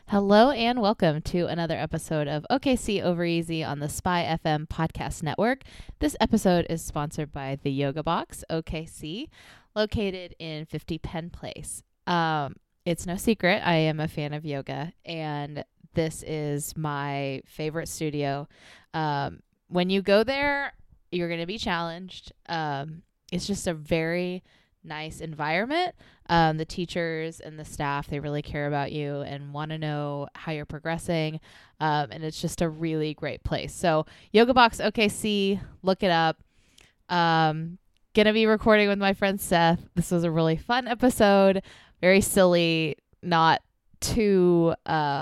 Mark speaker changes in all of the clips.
Speaker 1: Hello and welcome to another episode of OKC Over Easy on the Spy FM podcast network. This episode is sponsored by the Yoga Box OKC, located in 50 Penn Place. It's no secret I am a fan of yoga, and this is my favorite studio. When you go there, you're going to be challenged. It's just a very nice environment. The teachers and the staff, they really care about you and want to know how you're progressing. And it's just a really great place. So Yoga Box OKC, look it up. Gonna be recording with my friend Seth. This was a really fun episode. Very silly, not too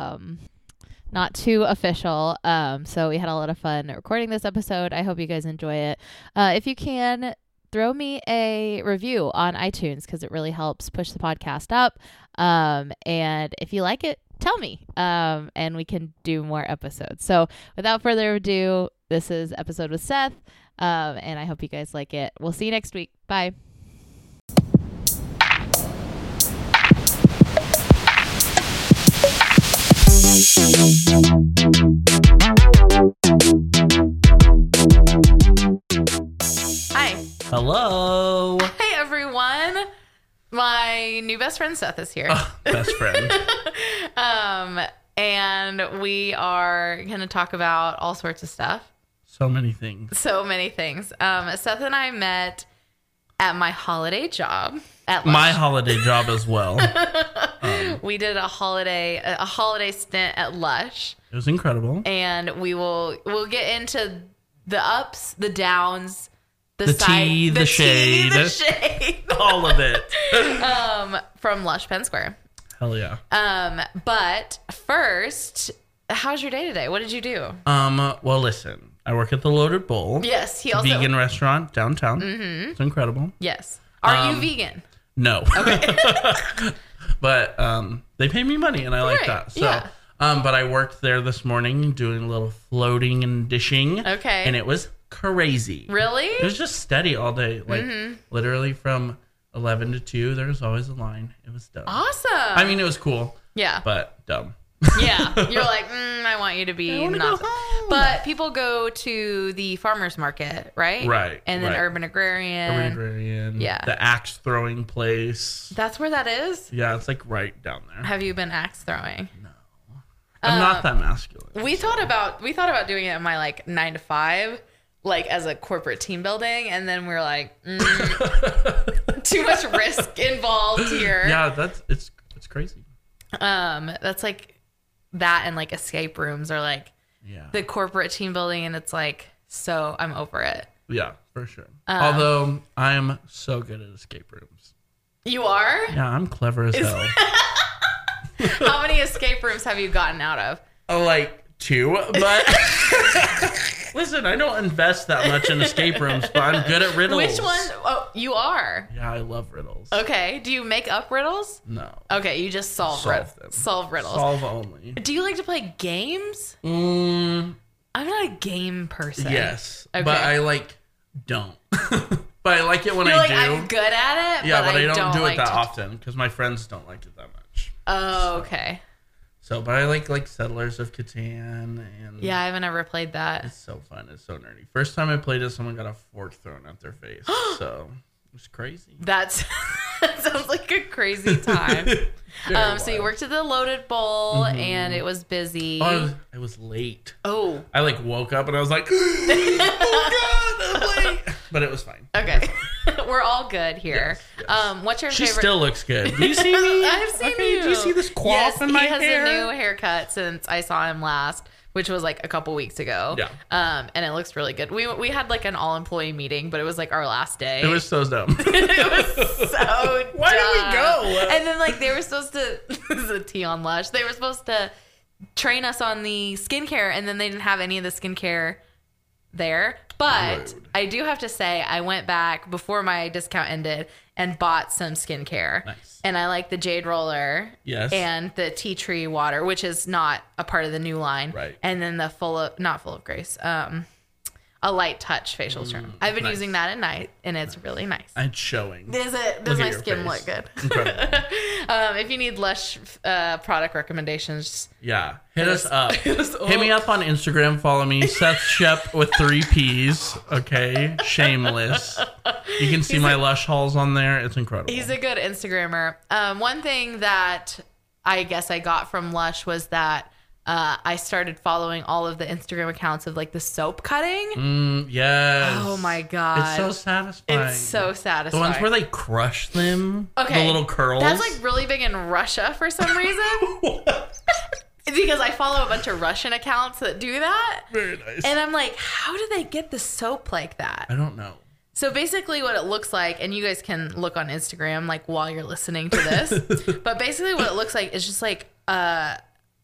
Speaker 1: official. So we had a lot of fun recording this episode. I hope you guys enjoy it. If you can, throw me a review on iTunes because it really helps push the podcast up. And if you like it, tell me, and we can do more episodes. So without further ado, this is episode with Seth, and I hope you guys like it. We'll see you next week. Bye. Hi.
Speaker 2: Hello.
Speaker 1: Hey, everyone. My new best friend Seth is here.
Speaker 2: Best friend.
Speaker 1: And we are going to talk about all sorts of stuff.
Speaker 2: So many things.
Speaker 1: Seth and I met at my holiday job at
Speaker 2: My holiday job as well.
Speaker 1: We did a holiday stint at Lush.
Speaker 2: It was incredible.
Speaker 1: And we'll get into the ups, the downs, the
Speaker 2: tea, the shade. All of it.
Speaker 1: From Lush Penn Square.
Speaker 2: Hell yeah.
Speaker 1: But first, how's your day today? What did you do?
Speaker 2: Well, listen. I work at the Loaded Bowl.
Speaker 1: Yes, he also
Speaker 2: vegan restaurant downtown. Mm-hmm. It's incredible.
Speaker 1: Yes. Are you vegan?
Speaker 2: No. Okay. But they pay me money, and I like that. So,
Speaker 1: yeah.
Speaker 2: But I worked there this morning doing a little floating and dishing.
Speaker 1: Okay.
Speaker 2: And it was crazy.
Speaker 1: Really?
Speaker 2: It was just steady all day. Like, literally from 11 to 2, there was always a line. It was dumb.
Speaker 1: Awesome.
Speaker 2: I mean, it was cool.
Speaker 1: Yeah.
Speaker 2: But dumb.
Speaker 1: Yeah. You're like, I want you to be not. But people go to the farmer's market, right?
Speaker 2: Right.
Speaker 1: And then
Speaker 2: right.
Speaker 1: Urban Agrarian. Yeah.
Speaker 2: The axe throwing place.
Speaker 1: That's where that is?
Speaker 2: Yeah, it's like right down there.
Speaker 1: Have you been axe throwing?
Speaker 2: No. I'm not that masculine.
Speaker 1: We thought about doing it in my like 9 to 5. Like as a corporate team building, and then we're like, too much risk involved here.
Speaker 2: Yeah, it's crazy.
Speaker 1: That's like that, and like escape rooms are like the corporate team building, and it's like, so I'm over it.
Speaker 2: Yeah, for sure. Although I am so good at escape rooms.
Speaker 1: You are?
Speaker 2: Yeah, I'm clever as hell.
Speaker 1: How many escape rooms have you gotten out of?
Speaker 2: Like 2, but listen, I don't invest that much in escape rooms, but I'm good at riddles.
Speaker 1: Which one? Oh, you are.
Speaker 2: Yeah, I love riddles.
Speaker 1: Okay. Do you make up riddles?
Speaker 2: No.
Speaker 1: Okay, you just solve
Speaker 2: them.
Speaker 1: Solve riddles.
Speaker 2: Solve only.
Speaker 1: Do you like to play games? I'm not a game person.
Speaker 2: Yes,
Speaker 1: okay.
Speaker 2: but I don't. But I like it when
Speaker 1: You're
Speaker 2: I
Speaker 1: like,
Speaker 2: do.
Speaker 1: I'm good at it.
Speaker 2: Yeah, but I don't do
Speaker 1: like
Speaker 2: it that often because my friends don't like it that much.
Speaker 1: Oh, okay.
Speaker 2: So, but I like Settlers of Catan, and
Speaker 1: yeah, I haven't ever played that.
Speaker 2: It's so fun. It's so nerdy. First time I played it, someone got a fork thrown at their face. So it was crazy.
Speaker 1: That sounds like a crazy time. So you worked at the Loaded Bowl, and it was busy.
Speaker 2: Oh, I was late.
Speaker 1: Oh,
Speaker 2: I woke up and I was like, oh God, I'm late. But it was fine.
Speaker 1: Okay. We're all good here.
Speaker 2: Yes.
Speaker 1: What's your
Speaker 2: She
Speaker 1: favorite?
Speaker 2: still looks good. Do you see me?
Speaker 1: I've seen you.
Speaker 2: Do you see this quaff in my hair?
Speaker 1: He has a new haircut since I saw him last, which was like a couple weeks ago.
Speaker 2: Yeah.
Speaker 1: And it looks really good. We had like an all employee meeting, but it was like our last day.
Speaker 2: It was so dumb.
Speaker 1: It was so
Speaker 2: Why did we go?
Speaker 1: And then like they were supposed to this is a tea on Lush. They were supposed to train us on the skincare, and then they didn't have any of the skincare there. But
Speaker 2: Rude.
Speaker 1: I do have to say, I went back before my discount ended and bought some skincare.
Speaker 2: Nice.
Speaker 1: And I like the Jade Roller.
Speaker 2: Yes.
Speaker 1: And the Tea Tree Water, which is not a part of the new line.
Speaker 2: Right.
Speaker 1: And then the not Full of Grace. a light touch facial serum. I've been
Speaker 2: nice.
Speaker 1: using that at night, and it's really nice.
Speaker 2: It's showing.
Speaker 1: Does my skin look good?
Speaker 2: Incredible.
Speaker 1: If you need Lush product recommendations,
Speaker 2: Yeah. Hit us up.
Speaker 1: us
Speaker 2: Hit me up on Instagram. Follow me, Seth Shep with 3 P's. Okay. Shameless. You can see my Lush hauls on there. It's incredible.
Speaker 1: he's a good Instagrammer. One thing that I guess I got from Lush was that I started following all of the Instagram accounts of like the soap cutting.
Speaker 2: Yes.
Speaker 1: Oh my God.
Speaker 2: It's so satisfying.
Speaker 1: It's so
Speaker 2: The
Speaker 1: satisfying.
Speaker 2: ones where they crush them.
Speaker 1: Okay.
Speaker 2: The little curls.
Speaker 1: That's like really big in Russia for some reason. Because I follow a bunch of Russian accounts that do that.
Speaker 2: Very nice.
Speaker 1: And I'm like, how do they get the soap like that?
Speaker 2: I don't know.
Speaker 1: So basically what it looks like, and you guys can look on Instagram like while you're listening to this, but basically what it looks like is just like a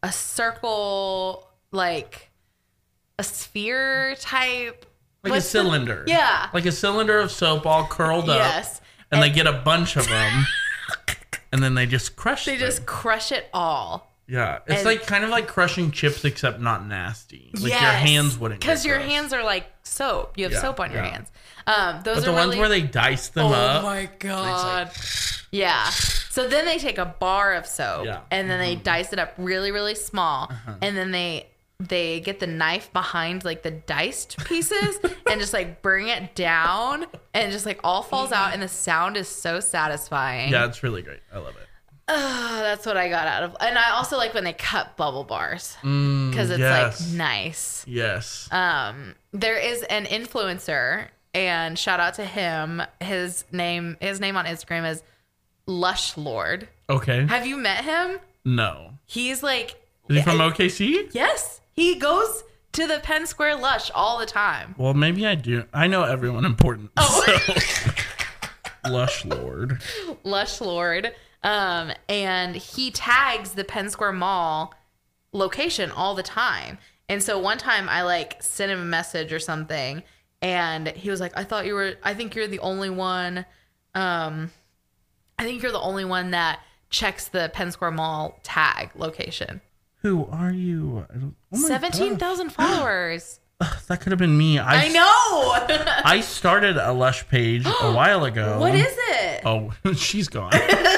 Speaker 1: circle, like a sphere type.
Speaker 2: Like a cylinder.
Speaker 1: Yeah.
Speaker 2: Like a cylinder of soap all curled up.
Speaker 1: Yes.
Speaker 2: And they get a bunch of them. And then they just crush
Speaker 1: They
Speaker 2: them.
Speaker 1: just crush it all.
Speaker 2: Yeah. It's
Speaker 1: and-
Speaker 2: like kind of like crushing chips except not nasty. Like your
Speaker 1: Yes.
Speaker 2: hands wouldn't get
Speaker 1: Because your
Speaker 2: gross.
Speaker 1: hands are like soap. You have
Speaker 2: Yeah,
Speaker 1: soap on your
Speaker 2: yeah.
Speaker 1: hands. Those
Speaker 2: But
Speaker 1: are
Speaker 2: the ones
Speaker 1: really...
Speaker 2: where they dice them
Speaker 1: Oh
Speaker 2: up.
Speaker 1: my God. Yeah. So then they take a bar of soap
Speaker 2: Yeah.
Speaker 1: and then they dice it up really, really small. And then they get the knife behind like the diced pieces and just like bring it down and just like all falls out. And the sound is so satisfying.
Speaker 2: Yeah, it's really great. I love it.
Speaker 1: Oh, that's what I got out of. And I also like when they cut bubble bars because it's
Speaker 2: yes.
Speaker 1: like nice.
Speaker 2: Yes.
Speaker 1: There is an influencer, and shout out to him. His name on Instagram is Lush Lord.
Speaker 2: Okay.
Speaker 1: Have you met him?
Speaker 2: No.
Speaker 1: He's like,
Speaker 2: Is he from OKC?
Speaker 1: yes, he goes to the Penn Square Lush all the time.
Speaker 2: Well, maybe I do. I know everyone important.
Speaker 1: Oh.
Speaker 2: So. Lush Lord.
Speaker 1: Lush Lord. And he tags the Penn Square Mall location all the time. And so one time I like sent him a message or something, and he was like, I think you're the only one. I think you're the only one that checks the Penn Square Mall tag location.
Speaker 2: Who are you? I don't, oh my
Speaker 1: 17,000 followers.
Speaker 2: gosh. That could have been me.
Speaker 1: I know.
Speaker 2: I started a Lush page a while ago.
Speaker 1: What is it?
Speaker 2: Oh, she's gone.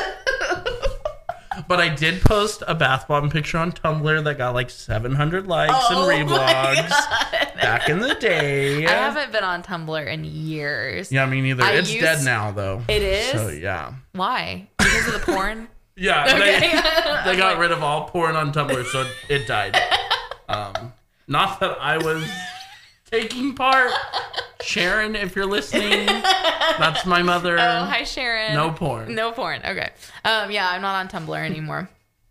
Speaker 2: But I did post a bath bomb picture on Tumblr that got like 700 likes and reblogs back in the day.
Speaker 1: I haven't been on Tumblr in years.
Speaker 2: Yeah, me neither.
Speaker 1: I
Speaker 2: It's dead now, though.
Speaker 1: It is?
Speaker 2: So, yeah.
Speaker 1: Why? Because of the porn?
Speaker 2: Yeah,
Speaker 1: Okay.
Speaker 2: they got rid of all porn on Tumblr, so it died. Not that I was taking part. Sharon, if you're listening, that's my mother.
Speaker 1: Oh, hi, Sharon.
Speaker 2: No porn.
Speaker 1: No porn. Okay. Yeah, I'm not on Tumblr anymore.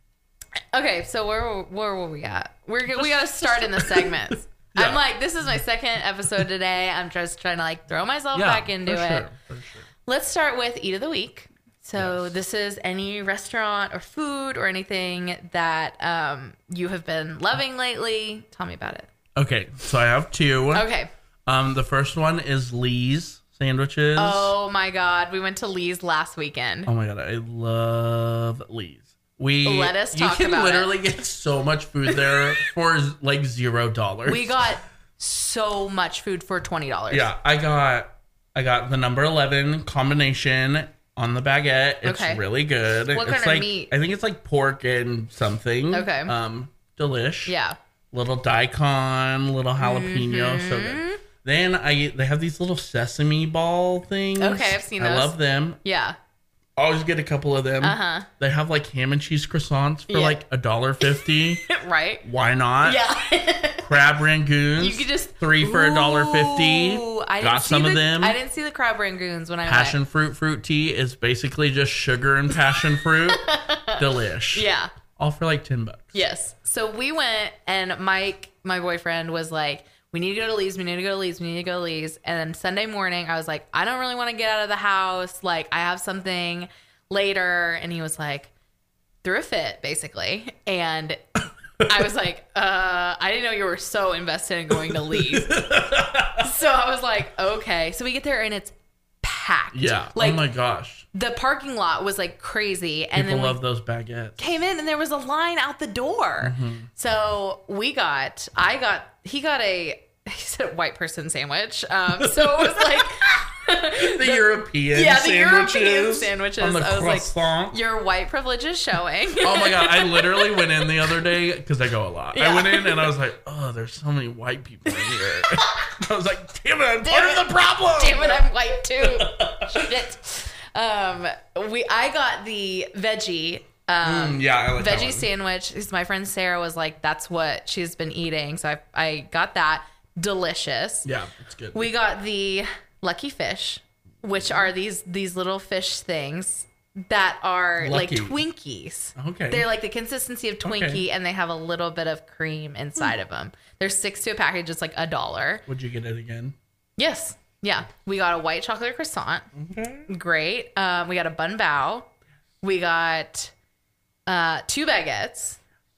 Speaker 1: Okay, so where were we at? We got to start in the segments.
Speaker 2: Yeah.
Speaker 1: I'm like, this is my second episode today. I'm just trying to like throw myself back into it.
Speaker 2: For sure.
Speaker 1: Let's start with Eat of the Week. So this is any restaurant or food or anything that you have been loving lately. Tell me about it.
Speaker 2: Okay, so I have two.
Speaker 1: Okay.
Speaker 2: The first one is Lee's sandwiches.
Speaker 1: Oh my God. We went to Lee's last weekend.
Speaker 2: Oh my god, I love Lee's.
Speaker 1: Let us talk
Speaker 2: You can
Speaker 1: about
Speaker 2: literally get so much food there for like $0.
Speaker 1: We got so much food for $20.
Speaker 2: Yeah, I got the number 11 combination on the baguette. It's
Speaker 1: Okay.
Speaker 2: really good.
Speaker 1: What
Speaker 2: it's
Speaker 1: kind of
Speaker 2: like,
Speaker 1: meat?
Speaker 2: I think it's like pork and something.
Speaker 1: Okay.
Speaker 2: Delish.
Speaker 1: Yeah.
Speaker 2: Little daikon, little jalapeno, so
Speaker 1: Mm-hmm.
Speaker 2: good. Then they have these little sesame ball things.
Speaker 1: Okay, I've seen those.
Speaker 2: I love them.
Speaker 1: Yeah.
Speaker 2: Always get a couple of them.
Speaker 1: Uh-huh.
Speaker 2: They have like ham and cheese croissants for
Speaker 1: Yeah.
Speaker 2: like $1.50.
Speaker 1: Right?
Speaker 2: Why not?
Speaker 1: Yeah.
Speaker 2: Crab rangoons.
Speaker 1: You could just
Speaker 2: 3 for $1.50.
Speaker 1: Ooh, I didn't
Speaker 2: Got
Speaker 1: see
Speaker 2: some
Speaker 1: the,
Speaker 2: of them.
Speaker 1: I didn't see the crab rangoons when I
Speaker 2: Passion fruit tea is basically just sugar and passion fruit. Delish.
Speaker 1: went. Yeah.
Speaker 2: All for like $10.
Speaker 1: Yes. So we went, and Mike, my boyfriend, was like, we need to go to Lee's. We need to go to Lee's. We need to go to Lee's. And then Sunday morning, I was like, I don't really want to get out of the house. Like, I have something later. And he was like, threw a fit, basically. And I was like, I didn't know you were so invested in going to Lee's. So I was like, okay. So we get there, and it's packed.
Speaker 2: Yeah.
Speaker 1: Like,
Speaker 2: oh my gosh.
Speaker 1: the parking lot was like crazy. And
Speaker 2: People
Speaker 1: then
Speaker 2: love those baguettes.
Speaker 1: came in and there was a line out the door. So he got a he said white person sandwich. So it was like
Speaker 2: the European
Speaker 1: European sandwiches.
Speaker 2: On the
Speaker 1: I was
Speaker 2: croissant.
Speaker 1: like, your white privilege is showing.
Speaker 2: Oh my God. I literally went in the other day because I go a lot.
Speaker 1: Yeah.
Speaker 2: I went in and I was like, oh, there's so many white people in here. I was like, damn it, I'm part of the problem.
Speaker 1: Damn it, I'm white too. Shit. I got the veggie.
Speaker 2: I like
Speaker 1: veggie
Speaker 2: that one.
Speaker 1: sandwich. Because my friend Sarah was like, that's what she's been eating. So I got that. Delicious.
Speaker 2: Yeah, it's good.
Speaker 1: We got the Lucky Fish, which are these little fish things that are
Speaker 2: Lucky.
Speaker 1: like Twinkies.
Speaker 2: Okay.
Speaker 1: They're like the consistency of Twinkie, and they have a little bit of cream inside of them. There's 6 to a package. It's like $1.
Speaker 2: Would you get it again?
Speaker 1: Yes. Yeah. We got a white chocolate croissant.
Speaker 2: Okay.
Speaker 1: Great. We got a bun bao. We got 2 baguettes,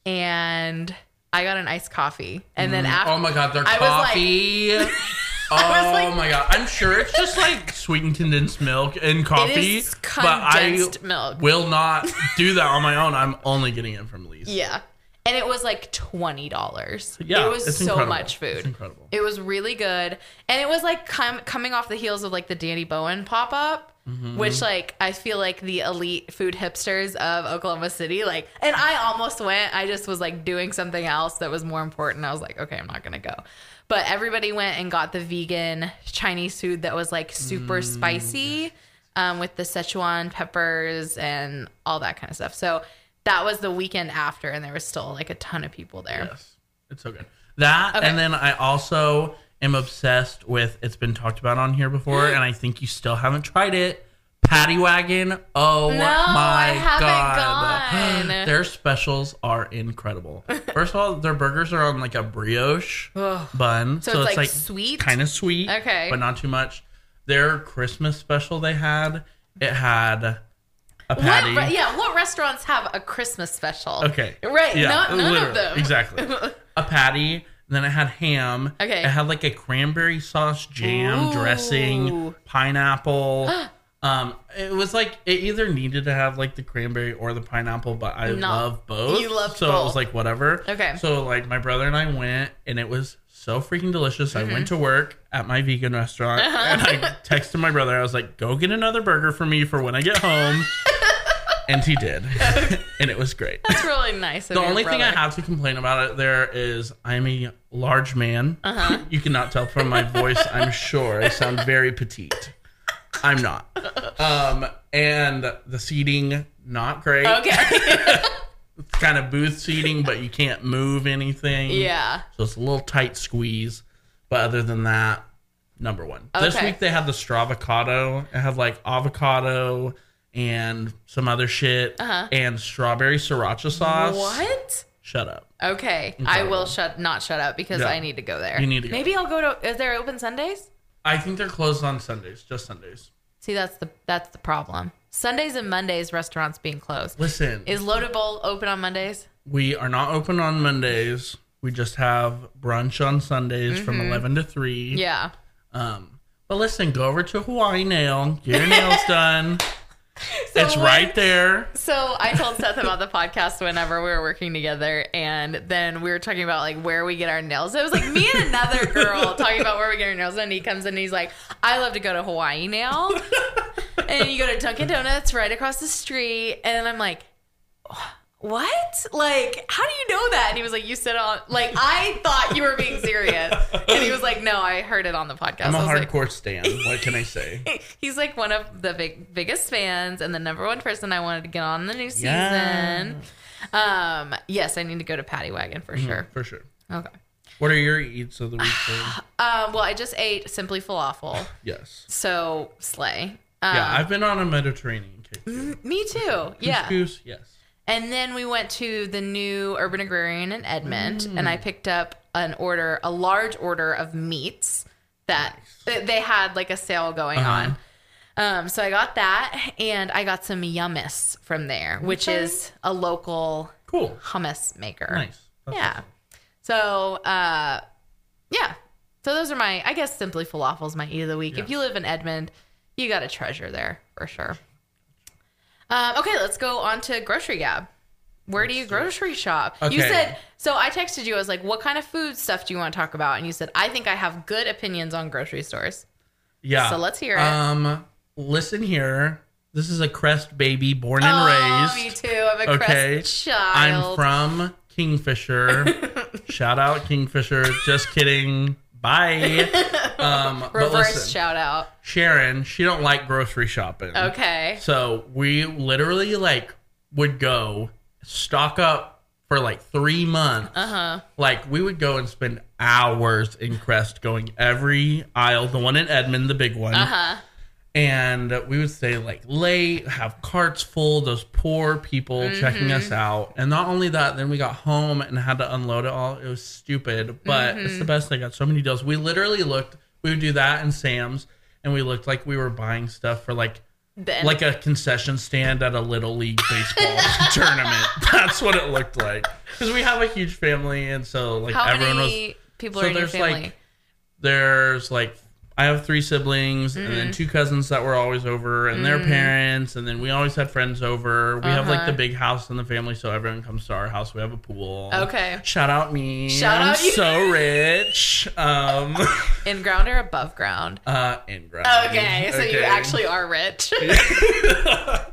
Speaker 1: and I got an iced coffee. And then after,
Speaker 2: oh my God, their
Speaker 1: I
Speaker 2: coffee.
Speaker 1: like-
Speaker 2: My God. I'm sure it's just like sweetened condensed milk and coffee.
Speaker 1: is
Speaker 2: but I
Speaker 1: condensed milk.
Speaker 2: will not do that on my own. I'm only getting it from Lee's.
Speaker 1: Yeah. And it was like $20.
Speaker 2: Yeah,
Speaker 1: it was
Speaker 2: it's
Speaker 1: so
Speaker 2: incredible.
Speaker 1: much food.
Speaker 2: It's incredible.
Speaker 1: It was really good. And it was like coming off the heels of like the Danny Bowen pop-up, which like I feel like the elite food hipsters of Oklahoma City, like, and I almost went. I just was like doing something else that was more important. I was like, okay, I'm not going to go. But everybody went and got the vegan Chinese food that was like super spicy with the Szechuan peppers and all that kind of stuff. So that was the weekend after, and there was still like a ton of people there.
Speaker 2: Yes. It's so good. That,
Speaker 1: Okay.
Speaker 2: and then I also am obsessed with, it's been talked about on here before, and I think you still haven't tried it, Patty Wagon. Oh
Speaker 1: No,
Speaker 2: my
Speaker 1: I haven't
Speaker 2: God.
Speaker 1: gone.
Speaker 2: Their specials are incredible. First of all, their burgers are on like a brioche bun.
Speaker 1: So it's like sweet?
Speaker 2: Kind of sweet.
Speaker 1: Okay.
Speaker 2: But not too much. Their Christmas special they had, it had a patty.
Speaker 1: What restaurants have a Christmas special?
Speaker 2: Okay.
Speaker 1: Right.
Speaker 2: Yeah,
Speaker 1: None of
Speaker 2: literally.
Speaker 1: them.
Speaker 2: Exactly. A patty. Then it had ham.
Speaker 1: Okay.
Speaker 2: It had like a cranberry sauce jam
Speaker 1: Ooh.
Speaker 2: dressing, pineapple. It was like it either needed to have like the cranberry or the pineapple, but I love both.
Speaker 1: You loved
Speaker 2: so it was
Speaker 1: both.
Speaker 2: like whatever.
Speaker 1: Okay.
Speaker 2: So like my brother and I went, and it was so freaking delicious. I went to work at my vegan restaurant, and I texted my brother. I was like, "Go get another burger for me for when I get home." And he did. And it was great.
Speaker 1: That's really nice of
Speaker 2: The
Speaker 1: your
Speaker 2: only thing I
Speaker 1: brother.
Speaker 2: have to complain about it there is I'm a large man. You cannot tell from my voice, I'm sure. I sound very petite. I'm not. And the seating, not great.
Speaker 1: Okay.
Speaker 2: It's kind of booth seating, but you can't move anything.
Speaker 1: Yeah.
Speaker 2: So it's a little tight squeeze. But other than that, number one. This
Speaker 1: Okay.
Speaker 2: week they had the stravocado. It had like avocado and some other shit. And strawberry sriracha sauce.
Speaker 1: What?
Speaker 2: Shut up.
Speaker 1: Okay.
Speaker 2: Incredible.
Speaker 1: I will not shut up because
Speaker 2: Yeah.
Speaker 1: I need to go there.
Speaker 2: You need to go.
Speaker 1: Maybe I'll go to. Is there open Sundays?
Speaker 2: I think they're closed on Sundays. Just Sundays.
Speaker 1: See, that's the problem. Sundays and Mondays, restaurants being closed.
Speaker 2: Listen,
Speaker 1: Is Loaded Bowl open on Mondays?
Speaker 2: we are not open on Mondays. We just have brunch on Sundays from 11 to 3.
Speaker 1: Yeah.
Speaker 2: But listen, go over to Hawaii Nail. Get your nails done. It's
Speaker 1: when-
Speaker 2: right there.
Speaker 1: So I told Seth about the podcast whenever we were working together, and then we were talking about like where we get our nails. It was like me and another girl talking about where we get our nails done. And he comes in and he's like, "I love to go to Hawaii Nail, and you go to Dunkin' Donuts right across the street." And then I'm like, "What? Like, how do you know that?" And he was like, "You sit on." Like, I thought you were being serious, and he was like, "No, I heard it on the podcast."
Speaker 2: I'm a
Speaker 1: I was like,
Speaker 2: hardcore stan. What can I say?
Speaker 1: he's like one of the biggest fans and the number one person I wanted to get on the new season.
Speaker 2: Yeah.
Speaker 1: Yes, I need to go to Patty Wagon for sure.
Speaker 2: For sure.
Speaker 1: Okay.
Speaker 2: What are your eats of the week? Babe?
Speaker 1: Well, I just ate Simply Falafel,
Speaker 2: Yes.
Speaker 1: so slay.
Speaker 2: Yeah, I've been on a Mediterranean kick.
Speaker 1: Me too. Yeah.
Speaker 2: Couscous, yes.
Speaker 1: And then we went to the new Urban Agrarian in Edmond, and I picked up a large order of meats that they had like a sale going on. So I got that, and I got some Yummus from there, which is a local
Speaker 2: Cool.
Speaker 1: hummus maker.
Speaker 2: Nice. That's
Speaker 1: Yeah.
Speaker 2: awesome.
Speaker 1: So, yeah. So those are my, I guess, Simply Falafel's my eat of the week.
Speaker 2: Yeah.
Speaker 1: If you live in Edmond, you got a treasure there for sure. Okay, let's go on to Grocery Gab. Where do you grocery shop?
Speaker 2: Okay.
Speaker 1: You said, so I texted you. I was like, what kind of food stuff do you want to talk about? And you said, I think I have good opinions on grocery stores.
Speaker 2: Yeah.
Speaker 1: So let's hear it.
Speaker 2: Listen here. This is a Crest baby born and raised.
Speaker 1: Me too. I'm a Crest child.
Speaker 2: I'm from Kingfisher. Shout out Kingfisher. Just kidding. Bye.
Speaker 1: Reverse shout out.
Speaker 2: Sharon, she don't like grocery shopping.
Speaker 1: Okay.
Speaker 2: So we literally like would go stock up for like 3 months. Like we would go and spend hours in Crest going every aisle, the one in Edmond, the big one. And we would stay like late, have carts full, those poor people checking us out. And not only that, then we got home and had to unload it all. It was stupid, but it's the best. I got so many deals. We literally we would do that in Sam's, and we looked like we were buying stuff for like a concession stand at a Little League baseball tournament. That's what it looked like. Because we have a huge family, and so like
Speaker 1: How
Speaker 2: everyone
Speaker 1: many people are in your family?
Speaker 2: There's like I have 3 siblings and then 2 cousins that were always over and their parents. And then we always had friends over. We have like the big house in the family. So everyone comes to our house. We have a pool.
Speaker 1: Okay.
Speaker 2: Shout out me.
Speaker 1: I'm
Speaker 2: so rich.
Speaker 1: In ground or above ground?
Speaker 2: In ground.
Speaker 1: Okay. So you actually are rich.
Speaker 2: Yeah.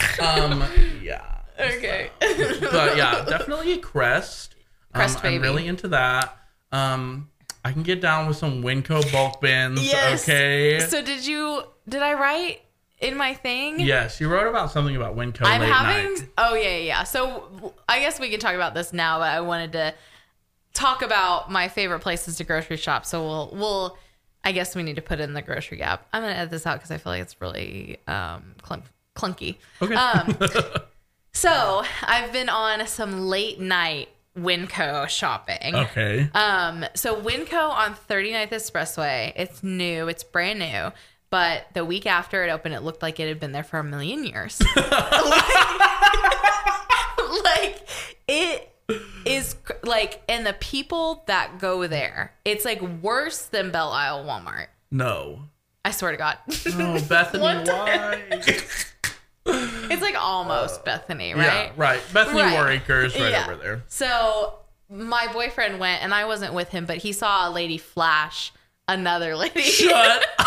Speaker 1: Okay.
Speaker 2: But yeah, definitely Crest.
Speaker 1: Crest baby.
Speaker 2: I'm really into that. I can get down with some Winco bulk bins.
Speaker 1: Yes.
Speaker 2: Okay.
Speaker 1: So did I write in my thing?
Speaker 2: Yes, you wrote about something about Winco late night.
Speaker 1: Oh, yeah. So I guess we can talk about this now, but I wanted to talk about my favorite places to grocery shop. So we'll I guess we need to put in the grocery gap. I'm going to edit this out because I feel like it's really clunky.
Speaker 2: Okay.
Speaker 1: So I've been on some late night Winco shopping.
Speaker 2: Okay.
Speaker 1: So Winco on 39th Expressway, it's new, it's brand new, but the week after it opened, it looked like it had been there for a million years. like it is like, and the people that go there, it's like worse than Belle Isle Walmart.
Speaker 2: No.
Speaker 1: I swear to God.
Speaker 2: No, Bethany, why?
Speaker 1: It's like almost Bethany, right?
Speaker 2: Yeah, right. Bethany War Acres right over there.
Speaker 1: So my boyfriend went, and I wasn't with him, but he saw a lady flash another lady.
Speaker 2: Shut up.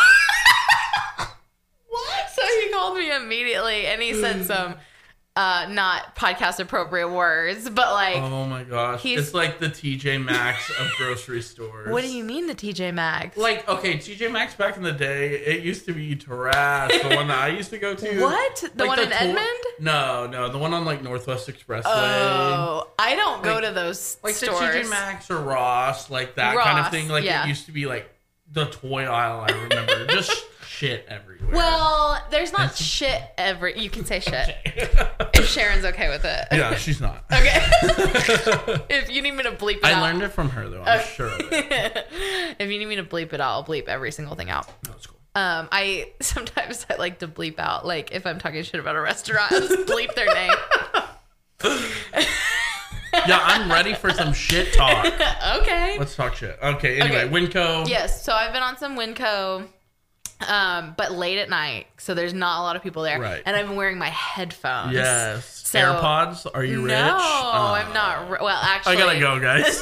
Speaker 1: What? So he called me immediately, and he said some not podcast appropriate words, but like,
Speaker 2: oh my gosh, it's like the TJ Maxx of grocery stores.
Speaker 1: What do you mean the TJ Maxx?
Speaker 2: Like, okay, TJ Maxx back in the day, it used to be trash. The one that I used to go to.
Speaker 1: What? The one in Edmond?
Speaker 2: No, the one on like Northwest Expressway.
Speaker 1: Oh, I don't go to those stores.
Speaker 2: Like TJ Maxx or Ross, like that kind of thing. Like it used to be like the toy aisle. I remember just shit everywhere.
Speaker 1: Well, there's not shit you can say shit. If Sharon's okay with it.
Speaker 2: Yeah, she's not.
Speaker 1: Okay. If you need me to bleep it out.
Speaker 2: I learned it from her though, I'm sure of it.
Speaker 1: If you need me to bleep it out, I'll bleep every single thing out.
Speaker 2: That's cool.
Speaker 1: I sometimes I like to bleep out, like if I'm talking shit about a restaurant, I just bleep their name.
Speaker 2: Yeah, I'm ready for some shit talk.
Speaker 1: Okay.
Speaker 2: Let's talk shit. Okay, anyway, Winco.
Speaker 1: Yes, so I've been on some Winco. But late at night, so there's not a lot of people there.
Speaker 2: Right.
Speaker 1: And I'm wearing my headphones.
Speaker 2: Yes.
Speaker 1: So,
Speaker 2: AirPods? Are you rich?
Speaker 1: No, I'm not. Well, actually.
Speaker 2: I gotta go, guys.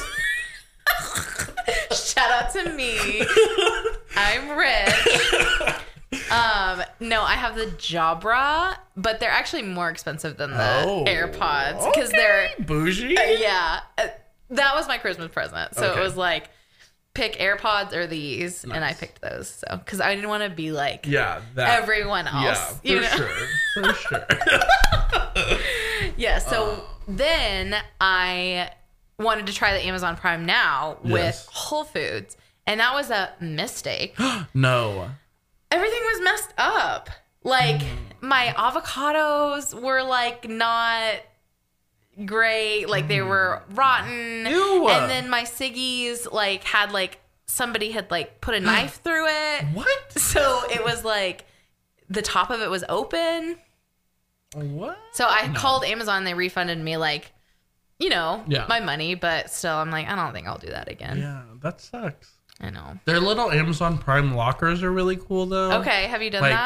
Speaker 1: Shout out to me. I'm rich. No, I have the Jabra, but they're actually more expensive than the AirPods because they're
Speaker 2: bougie.
Speaker 1: Yeah, that was my Christmas present. So it was like, pick AirPods or these, and I picked those. So because I didn't want to be like everyone else.
Speaker 2: For sure.
Speaker 1: Yeah. So then I wanted to try the Amazon Prime Now with Whole Foods, and that was a mistake.
Speaker 2: No.
Speaker 1: Everything was messed up. Like my avocados were like not great, like they were rotten.
Speaker 2: Ew.
Speaker 1: And then my ciggies like had like somebody had like put a knife through it.
Speaker 2: What?
Speaker 1: So it was like the top of it was open.
Speaker 2: What?
Speaker 1: So I called Amazon, they refunded me like, my money, but still I'm like, I don't think I'll do that again.
Speaker 2: Yeah, that sucks.
Speaker 1: I know.
Speaker 2: Their little Amazon Prime lockers are really cool though.
Speaker 1: Okay, have you done that?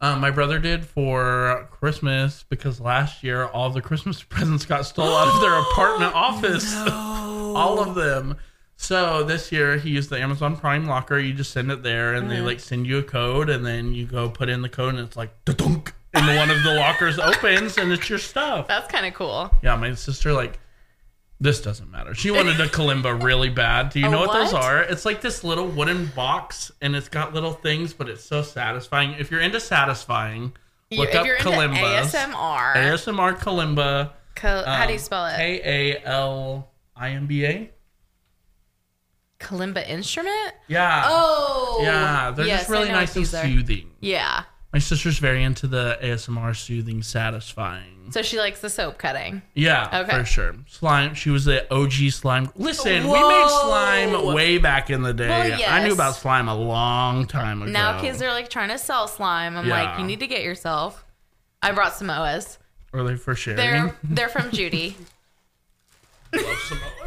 Speaker 2: My brother did for Christmas because last year all the Christmas presents got stole out of their apartment office.
Speaker 1: No.
Speaker 2: All of them. So this year he used the Amazon Prime locker. You just send it there and they like send you a code and then you go put in the code and it's like da-dunk, and one of the lockers opens and it's your stuff.
Speaker 1: That's kind of cool.
Speaker 2: Yeah, my sister like, this doesn't matter. She wanted a kalimba really bad. Do you know what those are? It's like this little wooden box, and it's got little things, but it's so satisfying. If you're into satisfying, look up kalimbas.
Speaker 1: ASMR.
Speaker 2: ASMR kalimba.
Speaker 1: How do you spell it?
Speaker 2: Kalimba.
Speaker 1: Kalimba instrument?
Speaker 2: Yeah.
Speaker 1: Oh.
Speaker 2: Yeah, they're just really nice and soothing.
Speaker 1: Yeah.
Speaker 2: My sister's very into the ASMR soothing, satisfying.
Speaker 1: So she likes the soap cutting.
Speaker 2: Yeah,
Speaker 1: okay.
Speaker 2: For sure. Slime. She was the OG slime. Listen, we made slime way back in the day.
Speaker 1: Well, yes.
Speaker 2: I knew about slime a long time ago.
Speaker 1: Now kids are like trying to sell slime. I'm like, you need to get yourself. I brought Samoas.
Speaker 2: Are they for sharing?
Speaker 1: They're from Judy.
Speaker 2: Love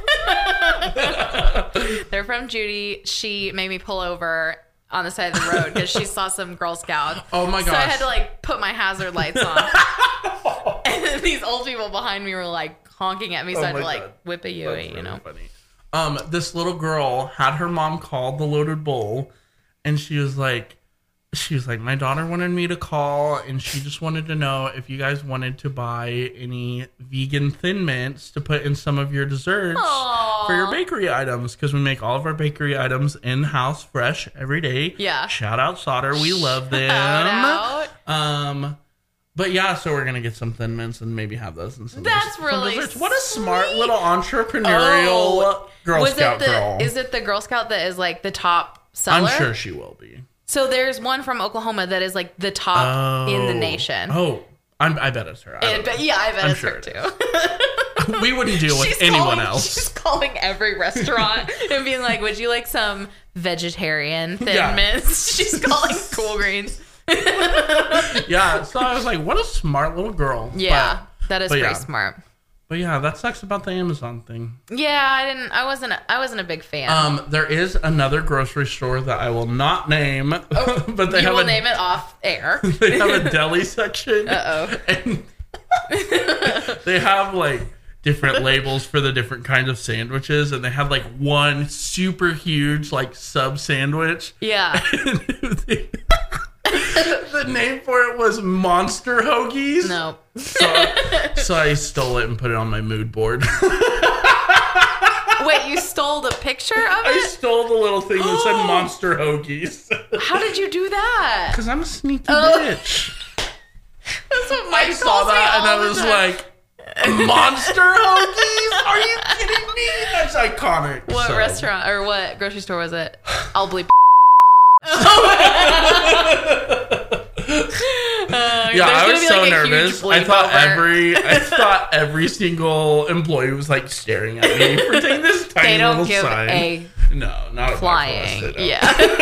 Speaker 2: Samoas.
Speaker 1: They're from Judy. She made me pull over on the side of the road because she saw some Girl Scouts.
Speaker 2: Oh my gosh.
Speaker 1: So I had to like put my hazard lights on. And then these old people behind me were like honking at me, so I had to like whip a Yui,
Speaker 2: really
Speaker 1: you know.
Speaker 2: Funny. This little girl had her mom call the Loaded Bowl, and she was like, my daughter wanted me to call, and she just wanted to know if you guys wanted to buy any vegan Thin Mints to put in some of your desserts for your bakery items, because we make all of our bakery items in-house, fresh, every day.
Speaker 1: Yeah.
Speaker 2: Shout out Sauter, we love them.
Speaker 1: Shout out.
Speaker 2: But yeah, so we're gonna get some Thin Mints and maybe have those in some.
Speaker 1: That's really
Speaker 2: desserts. What a smart little entrepreneurial Girl Scout girl.
Speaker 1: Is it the Girl Scout that is like the top seller?
Speaker 2: I'm sure she will be.
Speaker 1: So there's one from Oklahoma that is like the top in the nation.
Speaker 2: Oh, I bet it's her.
Speaker 1: I bet it's her too.
Speaker 2: We wouldn't deal with anyone else.
Speaker 1: She's calling every restaurant and being like, would you like some vegetarian Thin Mints? She's calling Cool Greens.
Speaker 2: Yeah, so I was like, what a smart little girl.
Speaker 1: Yeah, that is pretty smart.
Speaker 2: But yeah, that sucks about the Amazon thing.
Speaker 1: Yeah, I wasn't a big fan.
Speaker 2: There is another grocery store that I will not name, but they
Speaker 1: will name it off air.
Speaker 2: They have a deli section. And they have like different labels for the different kinds of sandwiches, and they had like one super huge like sub sandwich.
Speaker 1: Yeah.
Speaker 2: The name for it was Monster Hoagies.
Speaker 1: No.
Speaker 2: So I stole it and put it on my mood board.
Speaker 1: Wait, you stole the picture of it?
Speaker 2: I stole the little thing that said Monster Hoagies.
Speaker 1: How did you do that?
Speaker 2: Because I'm a sneaky bitch.
Speaker 1: That's what Mike
Speaker 2: I saw that and I was like, Monster Hoagies? Are you kidding me? That's iconic.
Speaker 1: What restaurant or what grocery store was it? I'll bleep.
Speaker 2: Yeah, I was so nervous. I thought every single employee was like staring at me for taking this tiny little sign. No, not
Speaker 1: flying. Yeah.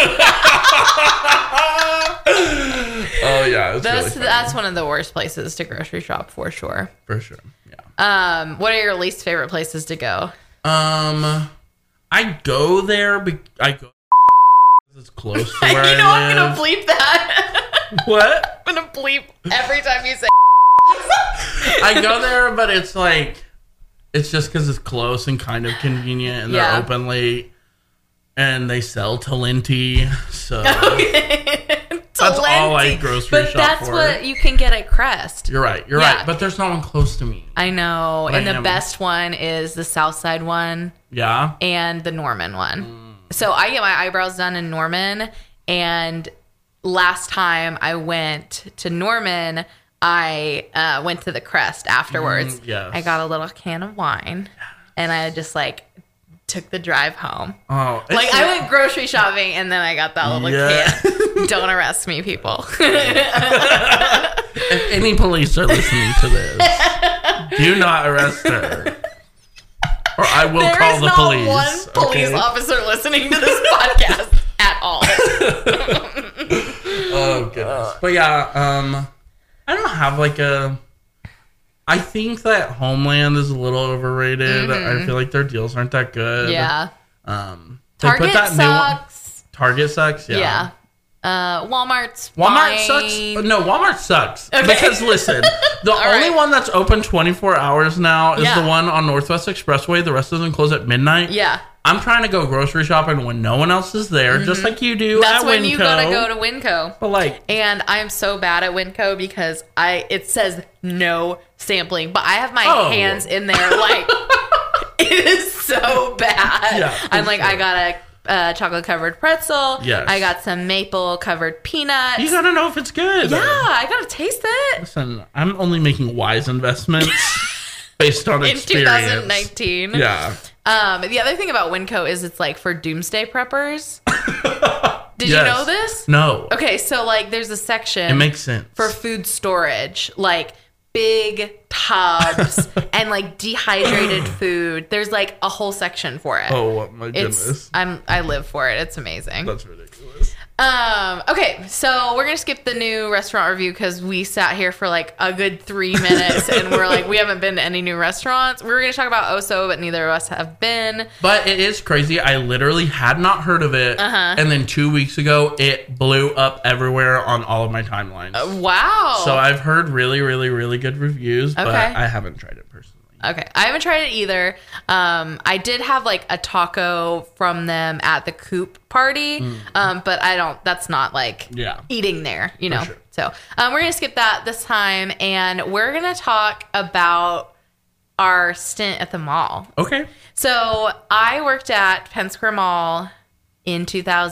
Speaker 2: Oh yeah,
Speaker 1: that's one of the worst places to grocery shop for sure.
Speaker 2: For sure. Yeah.
Speaker 1: What are your least favorite places to go?
Speaker 2: I go there. It's close to where
Speaker 1: you know I live. I'm gonna bleep that.
Speaker 2: What?
Speaker 1: I'm gonna bleep every time you say.
Speaker 2: I go there, but it's like it's just because it's close and kind of convenient, and they're open late, and they sell Talenti. So that's all I grocery shop for. But
Speaker 1: that's what you can get at Crest.
Speaker 2: You're right. You're right. But there's no one close to me.
Speaker 1: I know, and the best one is the Southside one.
Speaker 2: Yeah.
Speaker 1: And the Norman one. So I get my eyebrows done in Norman, and last time I went to Norman, I went to the Crest afterwards.
Speaker 2: Yes.
Speaker 1: I got a little can of wine, and I just like took the drive home.
Speaker 2: Oh,
Speaker 1: like I went grocery shopping, and then I got that little can. Don't arrest me, people.
Speaker 2: If any police are listening to this, do not arrest her. Or I will call the police.
Speaker 1: There is not one police officer listening to this podcast at all.
Speaker 2: Oh, goodness. But yeah, I don't have like a... I think that Homeland is a little overrated. Mm-hmm. I feel like their deals aren't that good.
Speaker 1: Yeah.
Speaker 2: Target
Speaker 1: sucks.
Speaker 2: Target sucks, yeah.
Speaker 1: Walmart's
Speaker 2: Walmart
Speaker 1: fine.
Speaker 2: sucks. No, Walmart sucks.
Speaker 1: Okay.
Speaker 2: Because listen, the only one that's open 24 hours now is
Speaker 1: Yeah.
Speaker 2: the one on Northwest Expressway. The rest of them close at midnight.
Speaker 1: Yeah.
Speaker 2: I'm trying to go grocery shopping when no one else is there, just like you do
Speaker 1: That's
Speaker 2: at
Speaker 1: when
Speaker 2: Winco.
Speaker 1: you gotta go to Winco.
Speaker 2: But like,
Speaker 1: And I'm so bad at Winco because it says no sampling, but I have my hands in there like it is so bad.
Speaker 2: Yeah,
Speaker 1: I'm like,
Speaker 2: sure.
Speaker 1: I got a chocolate covered pretzel.
Speaker 2: Yes.
Speaker 1: I got some maple covered peanuts.
Speaker 2: you gotta know if it's good.
Speaker 1: Yeah, I gotta taste it.
Speaker 2: Listen, I'm only making wise investments based on
Speaker 1: In
Speaker 2: experience.
Speaker 1: 2019.
Speaker 2: Yeah.
Speaker 1: The other thing about Winco is it's like for doomsday preppers. Did you
Speaker 2: Yes.
Speaker 1: know this?
Speaker 2: No.
Speaker 1: Okay, so like there's a section
Speaker 2: It makes sense.
Speaker 1: for food storage, like big tubs and like dehydrated food. There's like a whole section for it.
Speaker 2: Oh my goodness.
Speaker 1: I live for it. It's amazing.
Speaker 2: That's ridiculous.
Speaker 1: Okay, so we're gonna skip the new restaurant review because we sat here for like a good 3 minutes and we're like, we haven't been to any new restaurants. We were gonna talk about Oso, but neither of us have been.
Speaker 2: But it is crazy. I literally had not heard of it. And then 2 weeks ago, it blew up everywhere on all of my timelines.
Speaker 1: Wow.
Speaker 2: So I've heard really, really, really good reviews, but
Speaker 1: Okay.
Speaker 2: I haven't tried it personally.
Speaker 1: Okay, I haven't tried it either. I did have like a taco from them at the Coop party, but that's not like
Speaker 2: Yeah.
Speaker 1: eating there, you know.
Speaker 2: sure.
Speaker 1: So we're gonna skip that this time, and we're gonna talk about our stint at the mall.
Speaker 2: Okay.
Speaker 1: So I worked at Penn Square Mall in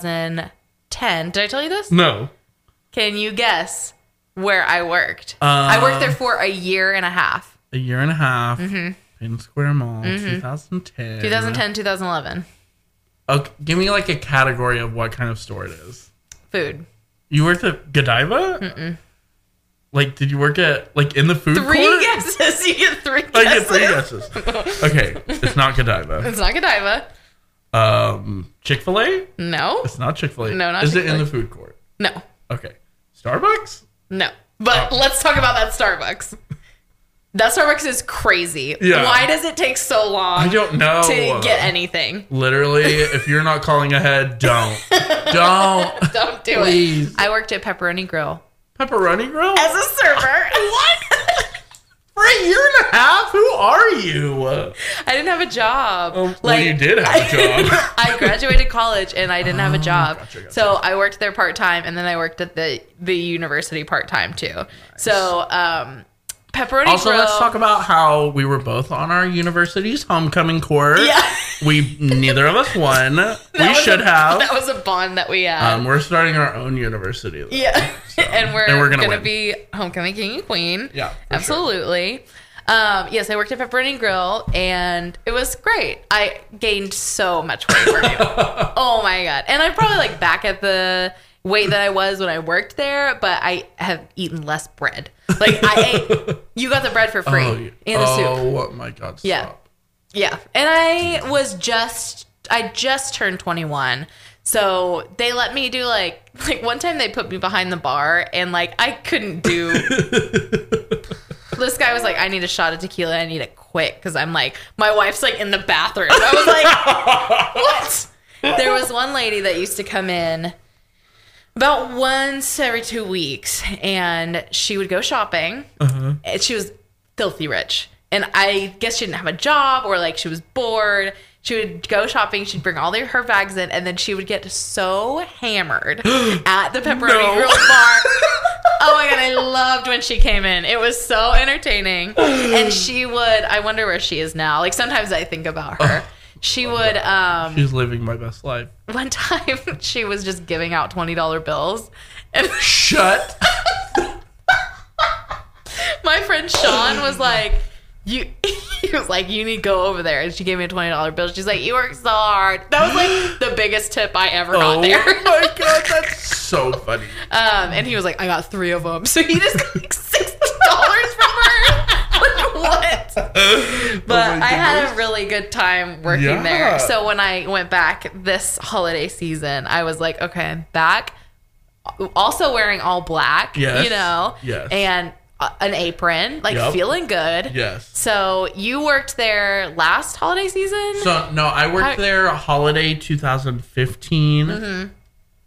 Speaker 1: 2010. Did I tell you this?
Speaker 2: No.
Speaker 1: Can you guess where I worked? I worked there for a year and a half.
Speaker 2: A year and a half. Penn Square Mall, 2010.
Speaker 1: 2010, 2011.
Speaker 2: Okay, give me like a category of what kind of store it is.
Speaker 1: Food.
Speaker 2: You worked at Godiva? Mm-mm. Like, did you work at, like, in the food court?
Speaker 1: Three guesses. You get three guesses.
Speaker 2: I get 3 guesses. Okay, it's not Godiva.
Speaker 1: It's not Godiva.
Speaker 2: Chick-fil-A?
Speaker 1: No.
Speaker 2: It's not Chick-fil-A.
Speaker 1: No, not
Speaker 2: Is it
Speaker 1: Chick-fil-A.
Speaker 2: in the food court?
Speaker 1: No.
Speaker 2: Okay. Starbucks?
Speaker 1: No. But let's talk about that Starbucks. That Starbucks is crazy.
Speaker 2: Yeah.
Speaker 1: Why does it take so long
Speaker 2: I don't know.
Speaker 1: to get anything?
Speaker 2: Literally, if you're not calling ahead, don't. Don't.
Speaker 1: Don't do
Speaker 2: Please.
Speaker 1: it. I worked at Pepperoni Grill
Speaker 2: Pepperoni Grill?
Speaker 1: as a server.
Speaker 2: What? For a year and a half? Who are you?
Speaker 1: I didn't have a job.
Speaker 2: Well, you did have a job.
Speaker 1: I graduated college and I didn't have a job.
Speaker 2: Gotcha.
Speaker 1: So I worked there part-time and then I worked at the university part-time too. So Pepperoni
Speaker 2: Also,
Speaker 1: Grill.
Speaker 2: let's talk about how we were both on our university's homecoming court.
Speaker 1: Yeah.
Speaker 2: Neither of us won. We
Speaker 1: was
Speaker 2: should have.
Speaker 1: That was a bond that we had.
Speaker 2: We're starting our own university. Though,
Speaker 1: Yeah. And we're
Speaker 2: gonna
Speaker 1: going to
Speaker 2: win.
Speaker 1: be homecoming king and queen.
Speaker 2: Yeah, for
Speaker 1: Absolutely. Yes, I worked at Pepperoni Grill and it was great. I gained so much weight working. Oh my God. And I'm probably like back at the weight that I was when I worked there, but I have eaten less bread. Like you got the bread for free in the soup.
Speaker 2: Oh my God. Stop.
Speaker 1: Yeah. Yeah. And I just turned 21. So they let me do like one time they put me behind the bar and like I couldn't do. This guy was like, I need a shot of tequila. I need it quick because I'm like, my wife's like in the bathroom. I was like, what? There was one lady that used to come in about once every 2 weeks and she would go shopping. And she was filthy rich. And I guess she didn't have a job or like she was bored. She would go shopping. She'd bring all her bags in and then she would get so hammered at the Pepperoni Grill bar. Oh my God, I loved when she came in. It was so entertaining. And she would, I wonder where she is now. Like sometimes I think about her. She would,
Speaker 2: She's living my best life.
Speaker 1: one time she was just giving out $20 bills. And
Speaker 2: Shut.
Speaker 1: my friend Sean was like, he was like, you need to go over there. And she gave me a $20 bill. She's like, you work so hard. That was like the biggest tip I ever got there.
Speaker 2: Oh my God, that's so funny.
Speaker 1: And he was like, I got 3 of them. So he just got like $60 from her. Like, what? But I had a really good time working there. So when I went back this holiday season, I was like, okay, I'm back. Also wearing all black,
Speaker 2: Yes.
Speaker 1: you know?
Speaker 2: Yes.
Speaker 1: And an apron, like feeling good.
Speaker 2: Yes.
Speaker 1: So you worked there last holiday season?
Speaker 2: So, no, I worked there holiday 2015.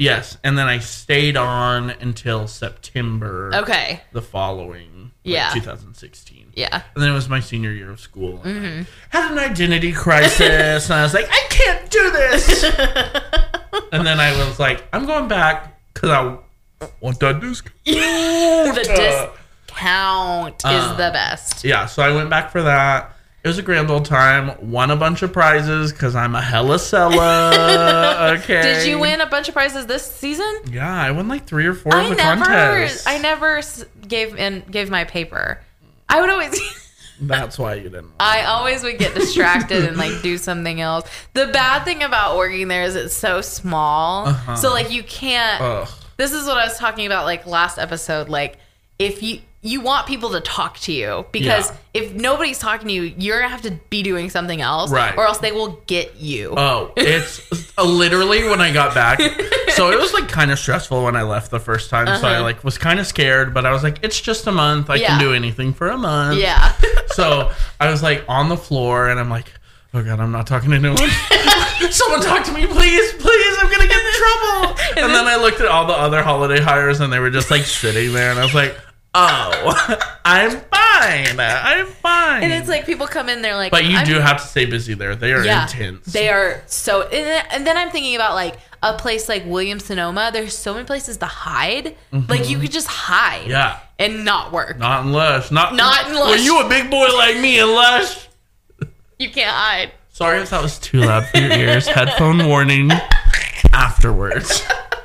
Speaker 2: Yes, and then I stayed on until September.
Speaker 1: Okay.
Speaker 2: The following, 2016.
Speaker 1: Yeah.
Speaker 2: And then it was my senior year of school. And I had an identity crisis, and I was like, I can't do this. And then I was like, I'm going back because I want that discount.
Speaker 1: The discount is the best.
Speaker 2: Yeah, so I went back for that. It was a grand old time. Won a bunch of prizes because I'm a hella seller. Okay.
Speaker 1: Did you win a bunch of prizes this season?
Speaker 2: Yeah, I won like 3 or 4 of the contests.
Speaker 1: I never gave my paper. I would always.
Speaker 2: That's why you didn't.
Speaker 1: I always would get distracted and like do something else. The bad thing about working there is it's so small, so like you can't.
Speaker 2: Ugh.
Speaker 1: This is what I was talking about like last episode. Like if you want people to talk to you because if nobody's talking to you, you're gonna have to be doing something else,
Speaker 2: right?
Speaker 1: Or else they will get you.
Speaker 2: Oh, it's literally when I got back. So it was like kind of stressful when I left the first time. So I like was kind of scared, but I was like, it's just a month. I can do anything for a month.
Speaker 1: Yeah.
Speaker 2: So I was like on the floor, and I'm like, oh God, I'm not talking to anyone. Someone talk to me, please, please. I'm gonna get in trouble. And then I looked at all the other holiday hires, and they were just like sitting there, and I was like, oh, I'm fine. I'm fine.
Speaker 1: And it's like people come in, they're like,
Speaker 2: but you do have to stay busy there. They are intense.
Speaker 1: They are so. And then I'm thinking about like a place like Williams-Sonoma. There's so many places to hide. Like you could just hide.
Speaker 2: Yeah.
Speaker 1: And not work.
Speaker 2: Not in Lush. Not in Lush.
Speaker 1: Were
Speaker 2: you a big boy like me in Lush?
Speaker 1: You can't hide.
Speaker 2: Sorry if that was too loud for your ears. Headphone warning afterwards.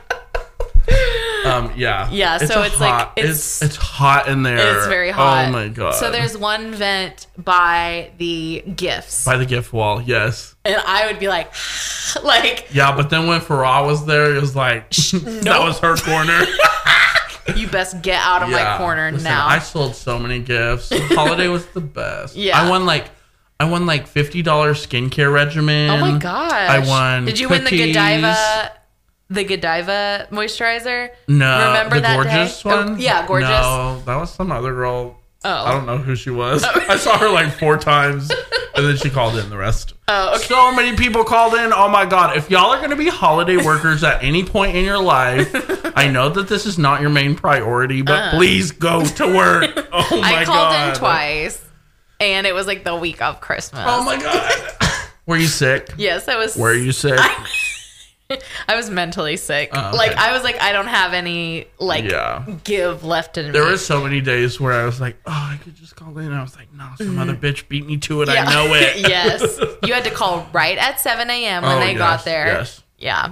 Speaker 2: Yeah.
Speaker 1: Yeah, so it's
Speaker 2: hot,
Speaker 1: like
Speaker 2: it's hot in there.
Speaker 1: It's very hot.
Speaker 2: Oh my God.
Speaker 1: So there's one vent by the gifts.
Speaker 2: By the gift wall, yes.
Speaker 1: And I would be like
Speaker 2: yeah, but then when Farah was there, it was like that was her corner.
Speaker 1: You best get out of my corner. Listen, now.
Speaker 2: I sold so many gifts. Holiday was the best.
Speaker 1: Yeah.
Speaker 2: I won like $50 skincare regimen.
Speaker 1: Oh my gosh.
Speaker 2: I won.
Speaker 1: Did you
Speaker 2: cookies.
Speaker 1: win the Godiva moisturizer?
Speaker 2: No.
Speaker 1: Remember
Speaker 2: the
Speaker 1: that
Speaker 2: gorgeous
Speaker 1: day?
Speaker 2: one?
Speaker 1: Oh, yeah, gorgeous.
Speaker 2: No, that was some other girl.
Speaker 1: Oh.
Speaker 2: I don't know who she was. I saw her like 4 times, and then she called in the rest.
Speaker 1: Oh, okay.
Speaker 2: So many people called in. Oh my God. If y'all are going to be holiday workers at any point in your life, I know that this is not your main priority, but please go to work. Oh my God.
Speaker 1: I called in twice, and it was like the week of Christmas.
Speaker 2: Oh my God. Were you sick?
Speaker 1: Yes, I was.
Speaker 2: Were you sick?
Speaker 1: I was mentally sick.
Speaker 2: Oh, okay.
Speaker 1: Like I was like, I don't have any give left in me.
Speaker 2: There were so many days where I was like, oh, I could just call in. I was like, no, some other bitch beat me to it.
Speaker 1: Yeah.
Speaker 2: I know it.
Speaker 1: Yes. You had to call right at 7 a.m. when they got there.
Speaker 2: Yes.
Speaker 1: Yeah.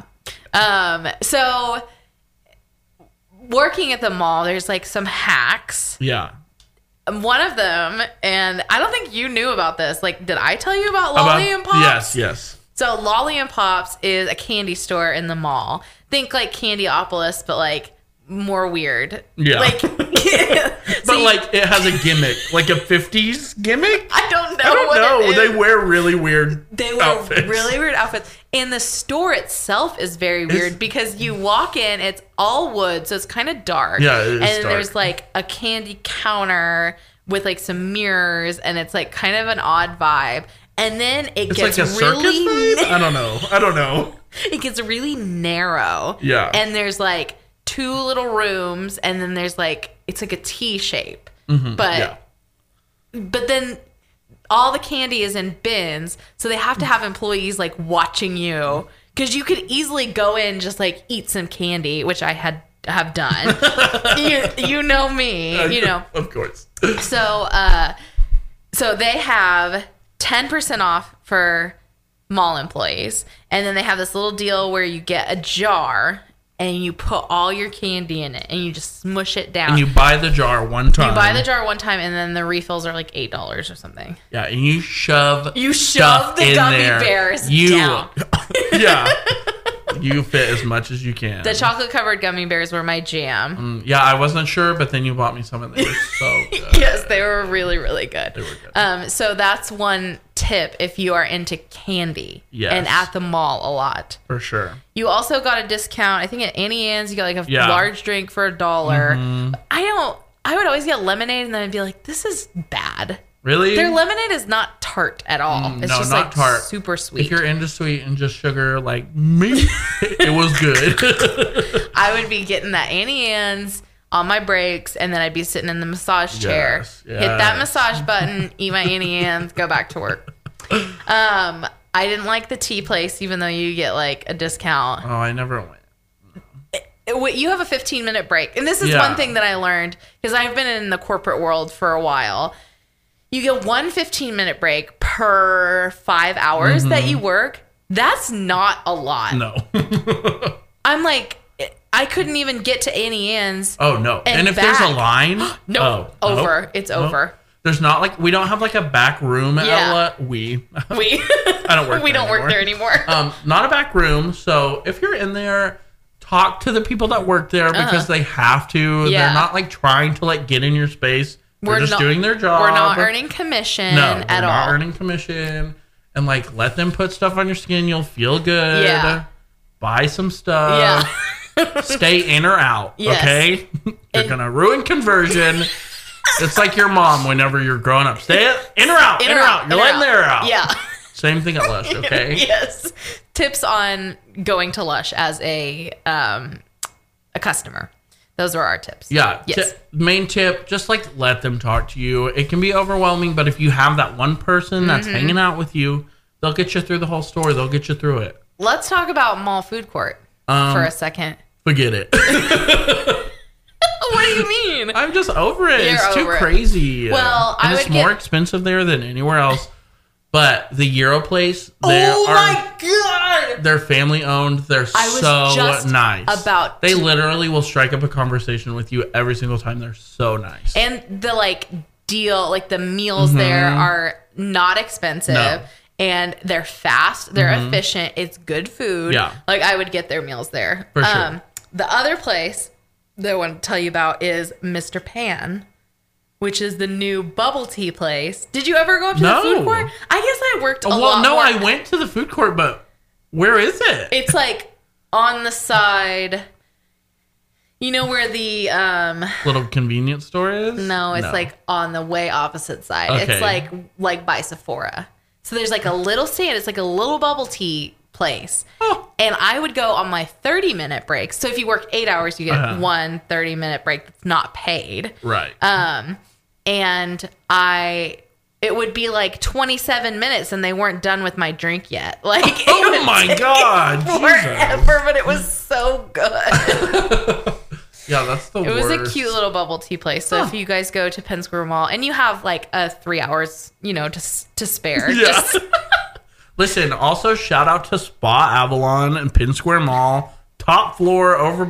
Speaker 1: So working at the mall, there's like some hacks.
Speaker 2: Yeah.
Speaker 1: One of them, and I don't think you knew about this. Like, did I tell you about Lolly and Pops?
Speaker 2: Yes.
Speaker 1: So Lolly and Pops is a candy store in the mall. Think like Candyopolis, but like more weird.
Speaker 2: Yeah.
Speaker 1: Like,
Speaker 2: but like it has a gimmick, like a 50s gimmick.
Speaker 1: I don't know.
Speaker 2: I don't know.
Speaker 1: It is.
Speaker 2: They wear really weird.
Speaker 1: They wear
Speaker 2: outfits.
Speaker 1: really weird outfits. And the store itself is very weird because you walk in, it's all wood, so it's kind of dark.
Speaker 2: Yeah, it is
Speaker 1: and then
Speaker 2: dark.
Speaker 1: there's like a candy counter with like some mirrors, and it's like kind of an odd vibe. And then it gets
Speaker 2: like a
Speaker 1: really
Speaker 2: circus vibe? I don't know.
Speaker 1: It gets really narrow.
Speaker 2: Yeah.
Speaker 1: And there's like 2 little rooms, and then there's like it's like a T shape. But then all the candy is in bins, so they have to have employees like watching you, because you could easily go in just like eat some candy, which I have done. you know me, you know.
Speaker 2: Of course.
Speaker 1: So they have 10% off for mall employees, and then they have this little deal where you get a jar and you put all your candy in it and you just smush it down.
Speaker 2: And you buy the jar one time.
Speaker 1: You buy the jar one time, and then the refills are like $8 or something.
Speaker 2: Yeah, and you shove
Speaker 1: the gummy bears down.
Speaker 2: Yeah. You fit as much as you can.
Speaker 1: The chocolate covered gummy bears were my jam.
Speaker 2: Yeah, I wasn't sure, but then you bought me some of them. So good.
Speaker 1: Yes, they were really, really good.
Speaker 2: They were good.
Speaker 1: So that's one tip if you are into candy.
Speaker 2: Yes.
Speaker 1: And at the mall a lot.
Speaker 2: For sure.
Speaker 1: You also got a discount. I think at Annie Ann's you got like a large drink for $1. I would always get lemonade, and then I'd be like, this is bad.
Speaker 2: Really?
Speaker 1: Their lemonade is not tart at all. It's
Speaker 2: no,
Speaker 1: just
Speaker 2: not
Speaker 1: like
Speaker 2: tart.
Speaker 1: super sweet.
Speaker 2: If you're into sweet and just sugar like me, it was good.
Speaker 1: I would be getting that Auntie Anne's on my breaks, and then I'd be sitting in the massage chair, hit that massage button, eat my Auntie Anne's, go back to work. I didn't like the tea place, even though you get like a discount.
Speaker 2: Oh, I never went.
Speaker 1: You have a 15-minute break. And this is one thing that I learned, because I've been in the corporate world for a while. You get one 15-minute break per 5 hours that you work. That's not a lot.
Speaker 2: No.
Speaker 1: I'm like, I couldn't even get to Auntie Anne's.
Speaker 2: Oh, no. And if there's a line.
Speaker 1: Over.
Speaker 2: Nope.
Speaker 1: It's over.
Speaker 2: There's not like, we don't have like a back room at Outlet. I don't work
Speaker 1: we don't work there anymore.
Speaker 2: Not a back room. So if you're in there, talk to the people that work there because they have to.
Speaker 1: Yeah.
Speaker 2: They're not like trying to like get in your space. They're just doing their job.
Speaker 1: We're not earning commission at all.
Speaker 2: Not earning commission. And like, let them put stuff on your skin. You'll feel good.
Speaker 1: Yeah.
Speaker 2: Buy some stuff. Yeah. Stay in or out.
Speaker 1: Yes.
Speaker 2: Okay. You're going to ruin conversion. It's like your mom whenever you're growing up. Stay in or out. In or out. You're letting the air out.
Speaker 1: Yeah.
Speaker 2: Same thing at Lush. Okay.
Speaker 1: Yes. Tips on going to Lush as a customer. Those are our tips.
Speaker 2: Yeah.
Speaker 1: Yes.
Speaker 2: Main tip, just like let them talk to you. It can be overwhelming, but if you have that one person that's hanging out with you, they'll get you through the whole store. They'll get you through it.
Speaker 1: Let's talk about mall food court for a second.
Speaker 2: Forget it.
Speaker 1: What do you mean?
Speaker 2: I'm just over it.
Speaker 1: You're
Speaker 2: it's too
Speaker 1: over it.
Speaker 2: crazy.
Speaker 1: Well,
Speaker 2: and it's more expensive there than anywhere else. But the Euro place,
Speaker 1: my God!
Speaker 2: They're family owned. They're so nice. They literally will strike up a conversation with you every single time. They're so nice.
Speaker 1: And the like deal, like the meals there are not expensive.
Speaker 2: No.
Speaker 1: And they're fast. They're efficient. It's good food.
Speaker 2: Yeah.
Speaker 1: Like I would get their meals there.
Speaker 2: For sure.
Speaker 1: The other place that I want to tell you about is Mr. Pan, which is the new bubble tea place. Did you ever go up to the food court? I guess I worked a lot more.
Speaker 2: I went to the food court, but where is it?
Speaker 1: It's like on the side. You know where the
Speaker 2: little convenience store is?
Speaker 1: No, it's like on the way opposite side.
Speaker 2: Okay.
Speaker 1: It's like by Sephora. So there's like a little stand. It's like a little bubble tea place.
Speaker 2: Oh.
Speaker 1: And I would go on my 30-minute break. So if you work 8 hours, you get one 30-minute break that's not paid.
Speaker 2: Right.
Speaker 1: And it would be like 27 minutes and they weren't done with my drink yet. Like,
Speaker 2: oh my God.
Speaker 1: Forever, but it was so good.
Speaker 2: Yeah, that's the worst.
Speaker 1: It was a cute little bubble tea place. So if you guys go to Penn Square Mall and you have like 3 hours, to spare.
Speaker 2: Yeah. Listen, also shout out to Spa Avalon and Penn Square Mall. Top floor over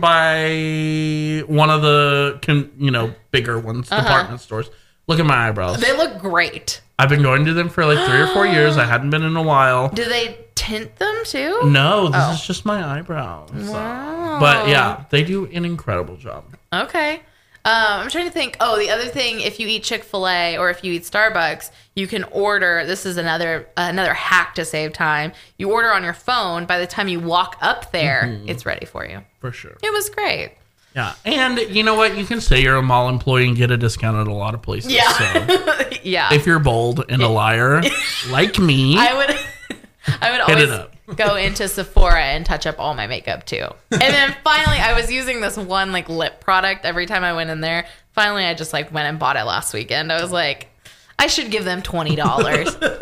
Speaker 2: by one of the, bigger ones, department stores. Look at my eyebrows.
Speaker 1: They look great.
Speaker 2: I've been going to them for like 3 or 4 years. I hadn't been in a while.
Speaker 1: Do they tint them too?
Speaker 2: No, this is just my eyebrows.
Speaker 1: Wow.
Speaker 2: But yeah, they do an incredible job.
Speaker 1: Okay. I'm trying to think. Oh, the other thing, if you eat Chick-fil-A or if you eat Starbucks, you can order. This is another hack to save time. You order on your phone. By the time you walk up there, it's ready for you.
Speaker 2: For sure.
Speaker 1: It was great.
Speaker 2: Yeah. And you know what? You can say you're a mall employee and get a discount at a lot of places.
Speaker 1: Yeah.
Speaker 2: So
Speaker 1: Yeah.
Speaker 2: if you're bold and a liar, like me,
Speaker 1: I would always go into Sephora and touch up all my makeup too. And then finally, I was using this one like lip product every time I went in there. Finally, I just like went and bought it last weekend. I was like, I should give them $20.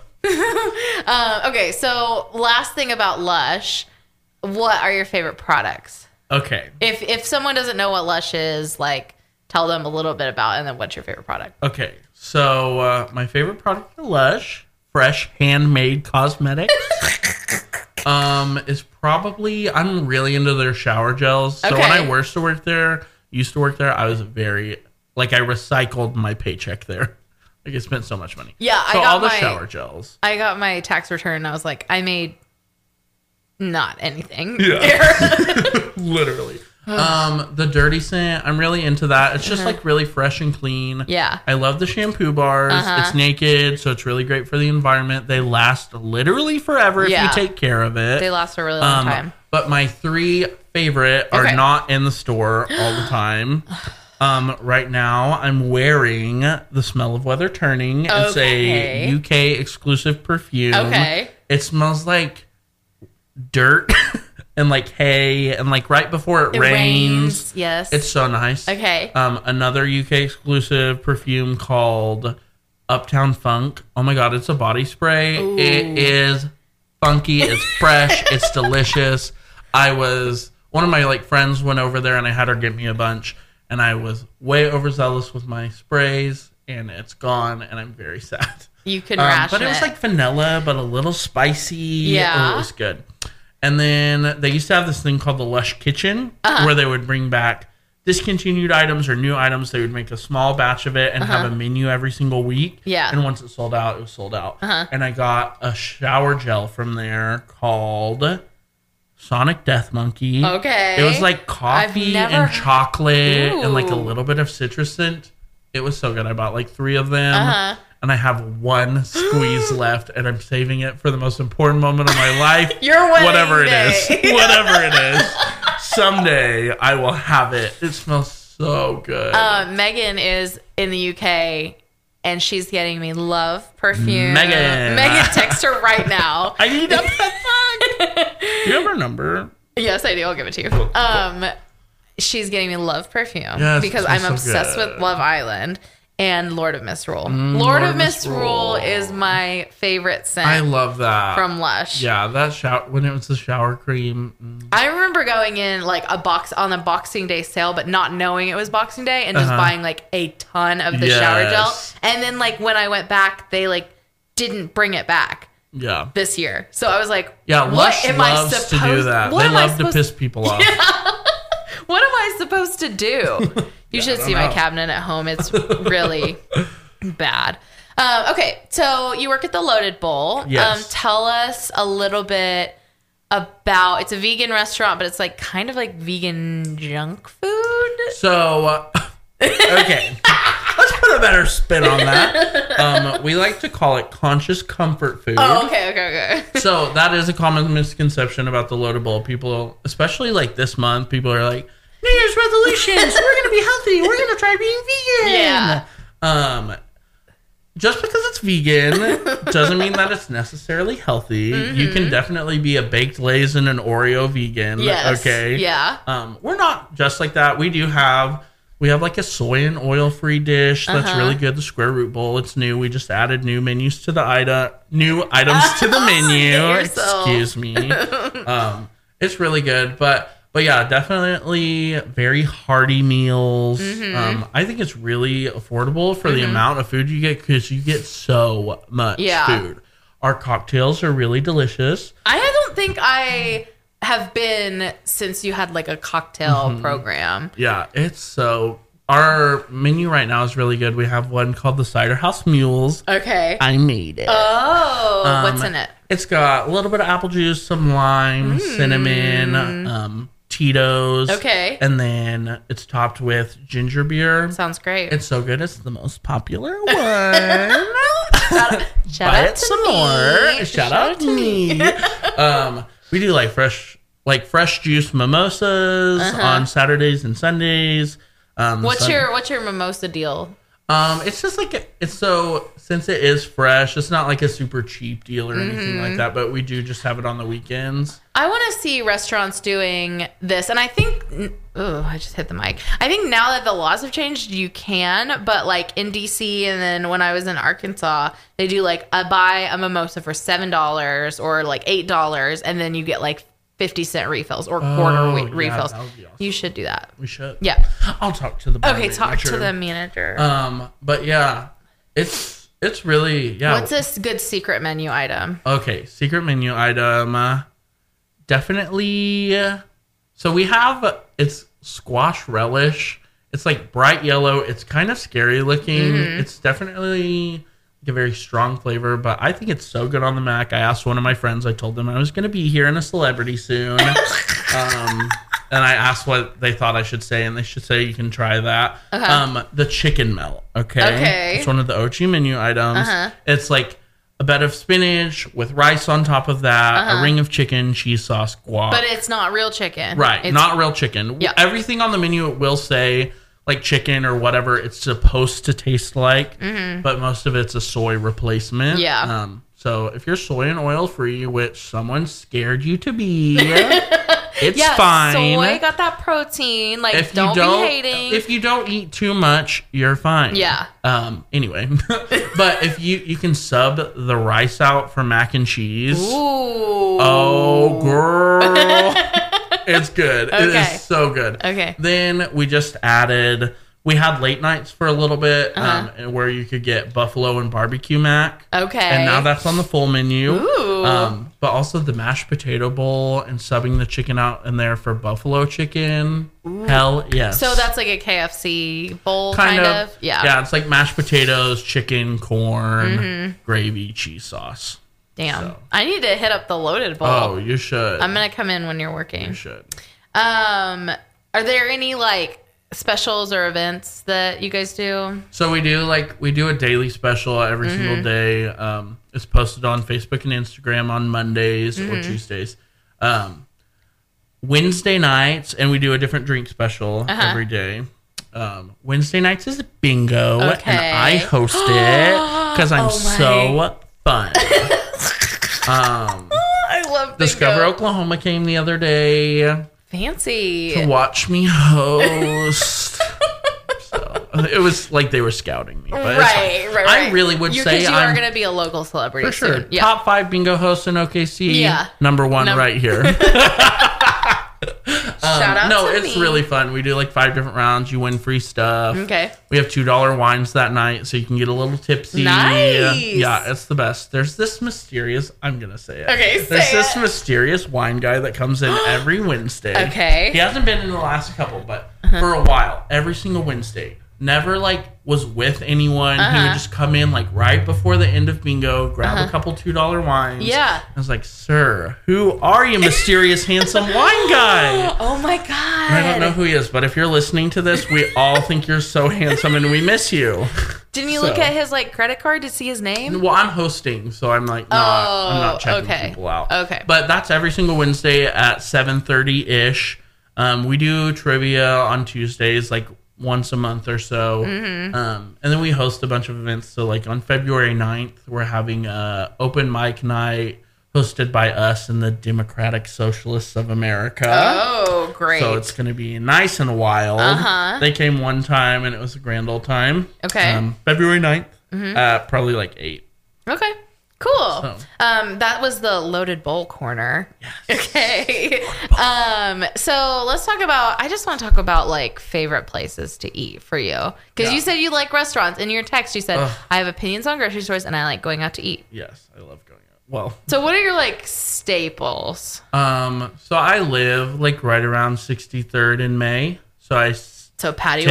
Speaker 1: Okay, so last thing about Lush, what are your favorite products?
Speaker 2: Okay.
Speaker 1: If someone doesn't know what Lush is, like tell them a little bit about it, and then what's your favorite product?
Speaker 2: Okay. So my favorite product at Lush, fresh handmade cosmetics, is probably, I'm really into their shower gels. So when I used to work there, I was I recycled my paycheck there. Like I spent so much money.
Speaker 1: Yeah,
Speaker 2: so I got all the shower gels.
Speaker 1: I got my tax return and I was like, I made not anything.
Speaker 2: Yeah. Literally. The dirty scent, I'm really into that. It's just like really fresh and clean.
Speaker 1: Yeah.
Speaker 2: I love the shampoo bars. It's naked, so it's really great for the environment. They last literally forever if you take care of it.
Speaker 1: They last a really long time.
Speaker 2: But my 3 favorite are not in the store all the time. Right now I'm wearing The Smell of Weather Turning. It's a UK exclusive perfume.
Speaker 1: Okay.
Speaker 2: It smells like dirt and like hay and like right before it rains.
Speaker 1: Yes.
Speaker 2: It's so nice.
Speaker 1: Okay.
Speaker 2: Another UK exclusive perfume called Uptown Funk. Oh my God, it's a body spray. Ooh. It is funky. It's fresh. It's delicious. One of my like friends went over there and I had her get me a bunch. And I was way overzealous with my sprays, and it's gone, and I'm very sad.
Speaker 1: You can ration
Speaker 2: but it was like vanilla, but a little spicy.
Speaker 1: Yeah.
Speaker 2: It was good. And then they used to have this thing called the Lush Kitchen, where they would bring back discontinued items or new items. They would make a small batch of it and have a menu every single week.
Speaker 1: Yeah.
Speaker 2: And once it sold out, it was sold out. And I got a shower gel from there called Sonic Death Monkey.
Speaker 1: Okay.
Speaker 2: It was like coffee and chocolate and like a little bit of citrus scent. It was so good. I bought like 3 of them. And I have 1 squeeze left, and I'm saving it for the most important moment of my life.
Speaker 1: Your wedding
Speaker 2: whatever
Speaker 1: day.
Speaker 2: it is. Whatever it is. Someday I will have it. It smells so good.
Speaker 1: Megan is in the UK, and she's getting me Love perfume.
Speaker 2: Megan,
Speaker 1: text her right now.
Speaker 2: I need a Do you have her number?
Speaker 1: Yes, I do. I'll give it to you. She's getting me Love perfume because I'm obsessed with Love Island and Lord of Misrule. Lord of Misrule is my favorite scent.
Speaker 2: I love that
Speaker 1: from Lush.
Speaker 2: Yeah, that when it was the shower cream.
Speaker 1: I remember going in like a box on the Boxing Day sale, but not knowing it was Boxing Day and just buying like a ton of the shower gel. And then like when I went back, they like didn't bring it back.
Speaker 2: Yeah.
Speaker 1: This year. So I was like,
Speaker 2: Lush loves to do that. They love to piss people off.
Speaker 1: Yeah. What am I supposed to do? You should see my cabinet at home. It's really bad. Okay, so you work at the Loaded Bowl.
Speaker 2: Yes.
Speaker 1: Tell us a little bit about, it's a vegan restaurant, but it's like kind of like vegan junk food.
Speaker 2: So, okay. Let's put a better spin on that. We like to call it conscious comfort food.
Speaker 1: Oh, okay.
Speaker 2: So that is a common misconception about the Loaded Bowl. People, especially like this month, people are like, New Year's resolutions. We're going to be healthy. We're going to try being vegan.
Speaker 1: Yeah.
Speaker 2: Just because it's vegan doesn't mean that it's necessarily healthy. You can definitely be a baked Lay's and an Oreo vegan.
Speaker 1: Yes.
Speaker 2: Okay.
Speaker 1: Yeah.
Speaker 2: We're not just like that. We have like a soy and oil-free dish that's really good. The Square Root Bowl. It's new. We just added new menus to the new items to the menu. Excuse me. It's really good, but yeah, definitely very hearty meals. I think it's really affordable for the amount of food you get because you get so much food. Our cocktails are really delicious.
Speaker 1: I don't think I have been since you had like a cocktail program.
Speaker 2: Yeah, our menu right now is really good. We have one called the Cider House Mules.
Speaker 1: Okay.
Speaker 2: I made it.
Speaker 1: Oh, what's in it?
Speaker 2: It's got a little bit of apple juice, some lime, cinnamon, Tito's.
Speaker 1: Okay.
Speaker 2: And then it's topped with ginger beer.
Speaker 1: Sounds great.
Speaker 2: It's so good. It's the most popular one.
Speaker 1: Shout
Speaker 2: Buy
Speaker 1: out
Speaker 2: it some more. Shout out to me. We do like fresh juice mimosas on Saturdays and Sundays.
Speaker 1: What's your mimosa deal?
Speaker 2: It's just like since it is fresh, it's not like a super cheap deal or anything like that, but we do just have it on the weekends.
Speaker 1: I want to see restaurants doing this, and I think I just hit the mic. I think now that the laws have changed, you can, but like in DC and then when I was in Arkansas, they do like buy a mimosa for $7 or like $8, and then you get like 50-cent refills or quarter refills.
Speaker 2: That would be awesome.
Speaker 1: You should do that.
Speaker 2: We should.
Speaker 1: Yeah.
Speaker 2: I'll talk to the bar manager.
Speaker 1: Talk to the manager.
Speaker 2: But yeah, it's really
Speaker 1: What's this good secret menu item?
Speaker 2: Okay, secret menu item. Definitely. So we have it's squash relish. It's like bright yellow. It's kind of scary looking. It's definitely a very strong flavor, but I think it's so good on the Mac. I asked one of my friends, I told them I was going to be here in a celebrity soon. And I asked what they thought I should say, and they should say you can try that. The chicken melt. Okay. It's one of the OG menu items. It's like a bed of spinach with rice on top of that, a ring of chicken, cheese sauce, guac.
Speaker 1: But it's not real chicken.
Speaker 2: Right. Not real chicken.
Speaker 1: Yeah.
Speaker 2: Everything on the menu will say like chicken or whatever it's supposed to taste like, but most of it's a soy replacement.
Speaker 1: Yeah.
Speaker 2: So if you're soy and oil free, which someone scared you to be, it's fine.
Speaker 1: Soy got that protein. Like, don't be hating.
Speaker 2: If you don't eat too much, you're fine.
Speaker 1: Yeah.
Speaker 2: Anyway, but if you can sub the rice out for mac and cheese.
Speaker 1: Ooh.
Speaker 2: Oh, girl. It's good.
Speaker 1: Okay.
Speaker 2: It is so good.
Speaker 1: Okay.
Speaker 2: Then we just added, we had late nights for a little bit where you could get buffalo and barbecue mac.
Speaker 1: Okay.
Speaker 2: And now that's on the full menu.
Speaker 1: Ooh.
Speaker 2: But also the mashed potato bowl and subbing the chicken out in there for buffalo chicken. Ooh. Hell yes.
Speaker 1: So that's like a KFC bowl kind of? Yeah.
Speaker 2: Yeah, it's like mashed potatoes, chicken, corn, gravy, cheese sauce.
Speaker 1: Damn.
Speaker 2: So.
Speaker 1: I need to hit up the loaded bowl.
Speaker 2: Oh, you should.
Speaker 1: I'm going to come in when you're working.
Speaker 2: You should.
Speaker 1: Are there any like specials or events that you guys do?
Speaker 2: So we do a daily special every single day. It's posted on Facebook and Instagram on Mondays or Tuesdays. Wednesday nights, and we do a different drink special every day. Wednesday nights is bingo, and I host it because I'm so fun.
Speaker 1: I love bingo.
Speaker 2: Discover Oklahoma came the other day.
Speaker 1: Fancy.
Speaker 2: To watch me host. So it was like they were scouting me. But
Speaker 1: right.
Speaker 2: I really would say
Speaker 1: because you are going to be a local celebrity
Speaker 2: for sure.
Speaker 1: soon. Yeah.
Speaker 2: Top 5 bingo hosts in OKC.
Speaker 1: Yeah.
Speaker 2: Number 1 right here.
Speaker 1: Shout out
Speaker 2: no,
Speaker 1: to
Speaker 2: it's
Speaker 1: me.
Speaker 2: really fun. We do like 5 different rounds. You win free stuff.
Speaker 1: Okay.
Speaker 2: We have $2 wines that night, so you can get a little tipsy.
Speaker 1: Nice.
Speaker 2: Yeah, it's the best. There's this mysterious, I'm going to say it.
Speaker 1: Okay,
Speaker 2: There's this mysterious wine guy that comes in every Wednesday.
Speaker 1: Okay.
Speaker 2: He hasn't been in the last couple, but for a while, every single Wednesday. Never like was with anyone. He would just come in like right before the end of bingo, grab a couple $2 wines.
Speaker 1: Yeah.
Speaker 2: I was like, sir, who are you, mysterious, handsome wine guy?
Speaker 1: Oh my God.
Speaker 2: I don't know who he is, but if you're listening to this, we all think you're so handsome and we miss you.
Speaker 1: Didn't you look at his like credit card to see his name?
Speaker 2: Well, I'm hosting, so I'm like I'm not checking people out.
Speaker 1: Okay.
Speaker 2: But that's every single Wednesday at 7:30-ish. We do trivia on Tuesdays, like once a month or so. And then we host a bunch of events. So like on February 9th, we're having a open mic night hosted by us and the Democratic Socialists of America.
Speaker 1: Oh, great.
Speaker 2: So it's going to be nice and wild. They came one time and it was a grand old time.
Speaker 1: Okay.
Speaker 2: February 9th, probably like 8.
Speaker 1: Okay. Cool.
Speaker 2: So.
Speaker 1: That was the loaded bowl corner. Yes. Okay. So let's talk about, I just want to talk about like favorite places to eat for you. Because you said you like restaurants. In your text, you said, I have opinions on grocery stores and I like going out to eat.
Speaker 2: Yes, I love going out. Well.
Speaker 1: So what are your like staples?
Speaker 2: So I live like right around 63rd in May. So
Speaker 1: Patty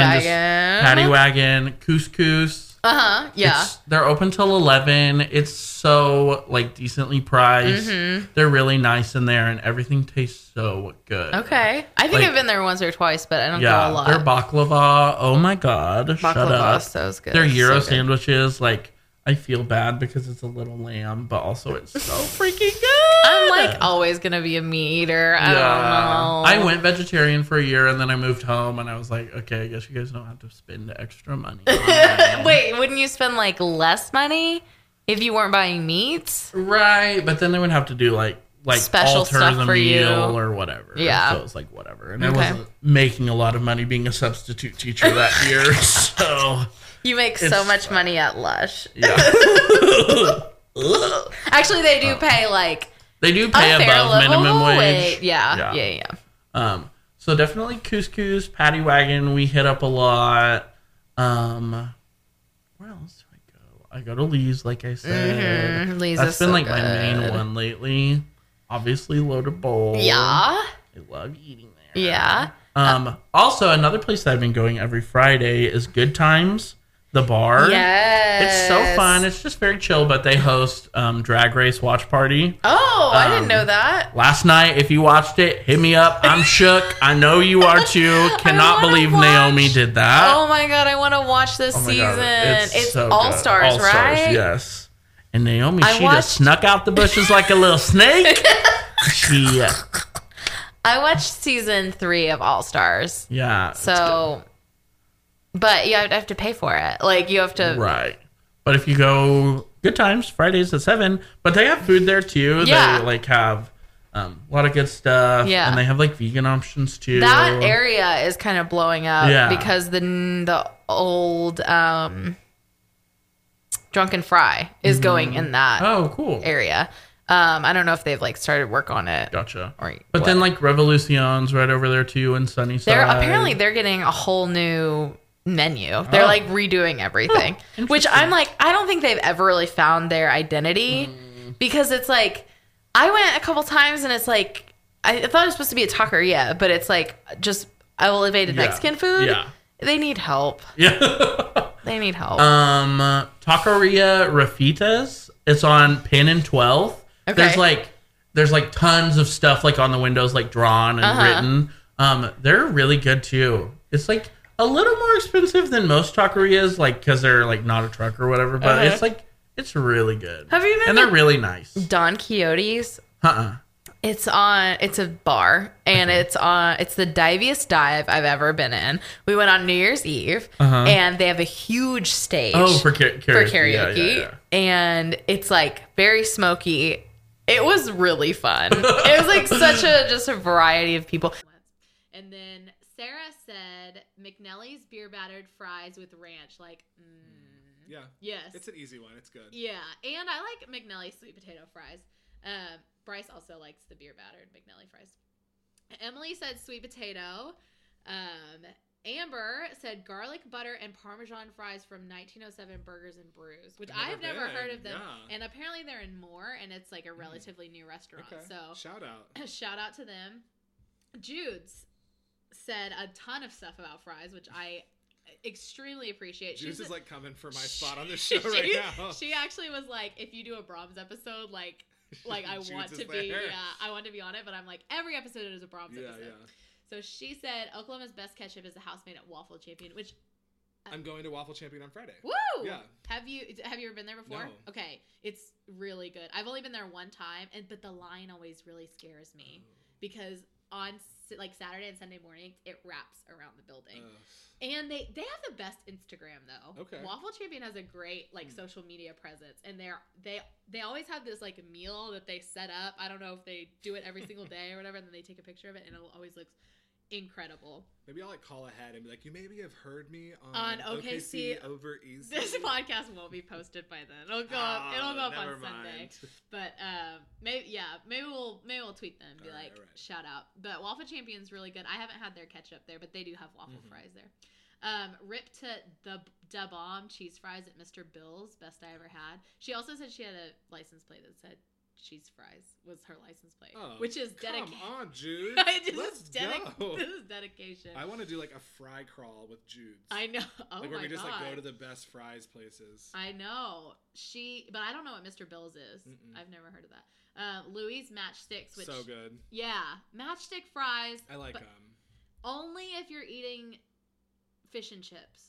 Speaker 1: Wagon,
Speaker 2: Couscous.
Speaker 1: Yeah.
Speaker 2: They're open till 11. It's so like decently priced. They're really nice in there, and everything tastes so good.
Speaker 1: Okay, I think I've been there once or twice, but I don't go a lot.
Speaker 2: Their baklava. Oh my god, shut up!
Speaker 1: So good.
Speaker 2: Their gyro
Speaker 1: so
Speaker 2: sandwiches, like I feel bad because it's a little lamb, but also it's so freaking good.
Speaker 1: I'm like always gonna be a meat eater. I don't know.
Speaker 2: I went vegetarian for a year and then I moved home and I was like, okay, I guess you guys don't have to spend extra money.
Speaker 1: Wait, wouldn't you spend like less money if you weren't buying meats?
Speaker 2: Right, but then they would have to do like
Speaker 1: special
Speaker 2: alter
Speaker 1: stuff
Speaker 2: the
Speaker 1: for
Speaker 2: meal
Speaker 1: you
Speaker 2: or whatever.
Speaker 1: Yeah.
Speaker 2: So it's like whatever. And I wasn't making a lot of money being a substitute teacher that year. So
Speaker 1: you make so much money at Lush.
Speaker 2: Yeah.
Speaker 1: Actually, they do pay like
Speaker 2: they do pay above minimum wage.
Speaker 1: Yeah.
Speaker 2: So definitely Couscous, Patty Wagon, we hit up a lot. Where else do I go? I go to Lee's, like I said.
Speaker 1: Lee's
Speaker 2: That's
Speaker 1: is
Speaker 2: been
Speaker 1: so
Speaker 2: like
Speaker 1: good.
Speaker 2: my main one lately. Obviously, Loaded Bowl.
Speaker 1: Yeah.
Speaker 2: I love eating there.
Speaker 1: Yeah.
Speaker 2: Also, another place that I've been going every Friday is Good Times, the bar.
Speaker 1: Yes.
Speaker 2: It's so fun. It's just very chill, but they host Drag Race Watch Party.
Speaker 1: Oh, I didn't know that.
Speaker 2: Last night, if you watched it, hit me up. I'm shook. I know you are too. Cannot believe Naomi did that.
Speaker 1: Oh my God, I want to watch this season. It's
Speaker 2: so
Speaker 1: All
Speaker 2: good.
Speaker 1: Stars, right?
Speaker 2: Yes. And Naomi, she just snuck out the bushes like a little snake.
Speaker 1: I watched season 3 of All Stars.
Speaker 2: Yeah.
Speaker 1: So But you have to pay for it. Like, you have to...
Speaker 2: Right. But if you go Good Times, Fridays at 7, but they have food there too.
Speaker 1: Yeah.
Speaker 2: They like have a lot of good stuff.
Speaker 1: Yeah.
Speaker 2: And they have like vegan options too.
Speaker 1: That area is kind of blowing up because the old Drunken Fry is going in that
Speaker 2: cool
Speaker 1: area. I don't know if they've like started work on it.
Speaker 2: Gotcha.
Speaker 1: But
Speaker 2: what? Then like Revolution's right over there too in Sunnyside.
Speaker 1: They're getting a whole new menu. They're like redoing everything, which I'm like, I don't think they've ever really found their identity because it's like, I went a couple times and it's like, I thought it was supposed to be a taqueria, but it's like just elevated Mexican food.
Speaker 2: Yeah.
Speaker 1: They need help.
Speaker 2: Yeah.
Speaker 1: They need help.
Speaker 2: Taqueria Rafitas. It's on Penn and 12th. Okay. There's like tons of stuff like on the windows like drawn and written. They're really good too. It's like a little more expensive than most taquerias, like because they're like not a truck or whatever. But it's like it's really good.
Speaker 1: Have you been?
Speaker 2: And they're really nice.
Speaker 1: Don Quixote's. It's a bar, and it's the diviest dive I've ever been in. We went on New Year's Eve, and they have a huge stage
Speaker 2: for karaoke.
Speaker 1: Yeah. And it's like very smoky. It was really fun. It was like such a variety of people. And then Sarah said McNelly's beer battered fries with ranch, like.
Speaker 3: Yeah.
Speaker 1: Yes.
Speaker 3: It's an easy one. It's good.
Speaker 1: Yeah, and I like McNelly's sweet potato fries. Bryce also likes the beer battered McNelly fries. Emily said sweet potato. Amber said garlic butter and Parmesan fries from 1907 Burgers and Brews, which I've never heard of them. Yeah. And apparently they're in Moore, and it's like a relatively new restaurant. Okay. So
Speaker 3: shout
Speaker 1: out to them. Jude's said a ton of stuff about fries, which I extremely appreciate.
Speaker 3: Jude's is like coming for my spot on the show right now.
Speaker 1: She actually was like, if you do a Brahms episode, like I want to be, I want to be on it, but I'm like, every episode is a Brahms episode. Yeah. So she said Oklahoma's best ketchup is the house-made at Waffle Champion, which
Speaker 3: I'm going to Waffle Champion on Friday.
Speaker 1: Woo!
Speaker 3: Yeah.
Speaker 1: Have you ever been there before?
Speaker 3: No.
Speaker 1: Okay, it's really good. I've only been there one time, but the line always really scares me because on like Saturday and Sunday mornings it wraps around the building. And they have the best Instagram though.
Speaker 3: Okay.
Speaker 1: Waffle Champion has a great like social media presence, and they always have this like meal that they set up. I don't know if they do it every single day or whatever, and then they take a picture of it, and it always looks incredible.
Speaker 3: Maybe I'll like call ahead and be like, you maybe have heard me on OKC Over Easy.
Speaker 1: This podcast won't be posted by then. It'll go up on Sunday. But maybe we'll tweet them and be right. Shout out. But Waffle Champion's really good. I haven't had their ketchup there, but they do have waffle fries there. Rip to the Da Bomb cheese fries at Mr. Bill's, best I ever had. She also said she had a license plate that said cheese fries was her license plate, which is dedication.
Speaker 3: Come on, Jude. Let's go.
Speaker 1: This is dedication.
Speaker 3: I want to do like a fry crawl with Jude's.
Speaker 1: I know. Oh
Speaker 3: like
Speaker 1: where
Speaker 3: we just
Speaker 1: God.
Speaker 3: like go to the best fries places.
Speaker 1: I know. But I don't know what Mr. Bill's is. I've never heard of that. Louis Matchsticks, which
Speaker 3: so good.
Speaker 1: Yeah, matchstick fries.
Speaker 3: I like them.
Speaker 1: Only if you're eating fish and chips.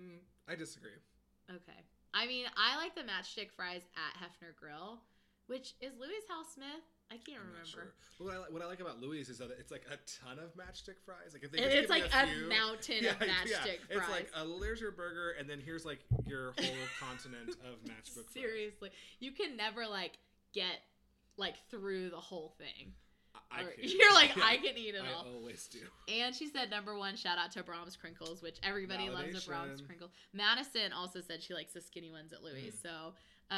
Speaker 3: I disagree.
Speaker 1: Okay. I mean, I like the matchstick fries at Hefner Grill. Which is Louis Hal Smith? I can't remember.
Speaker 3: Sure. What I like about Louis is that it's like a ton of matchstick fries. Like if they
Speaker 1: it's like a mountain of matchstick fries.
Speaker 3: It's like there's your burger, and then here's like your whole continent of matchstick fries.
Speaker 1: Seriously, you can never like get like through the whole thing. You're like, I can eat it all.
Speaker 3: I always do.
Speaker 1: And she said, number one, shout out to Brahms Crinkles, which everybody loves a Brahms Crinkle. Madison also said she likes the skinny ones at Louis. So,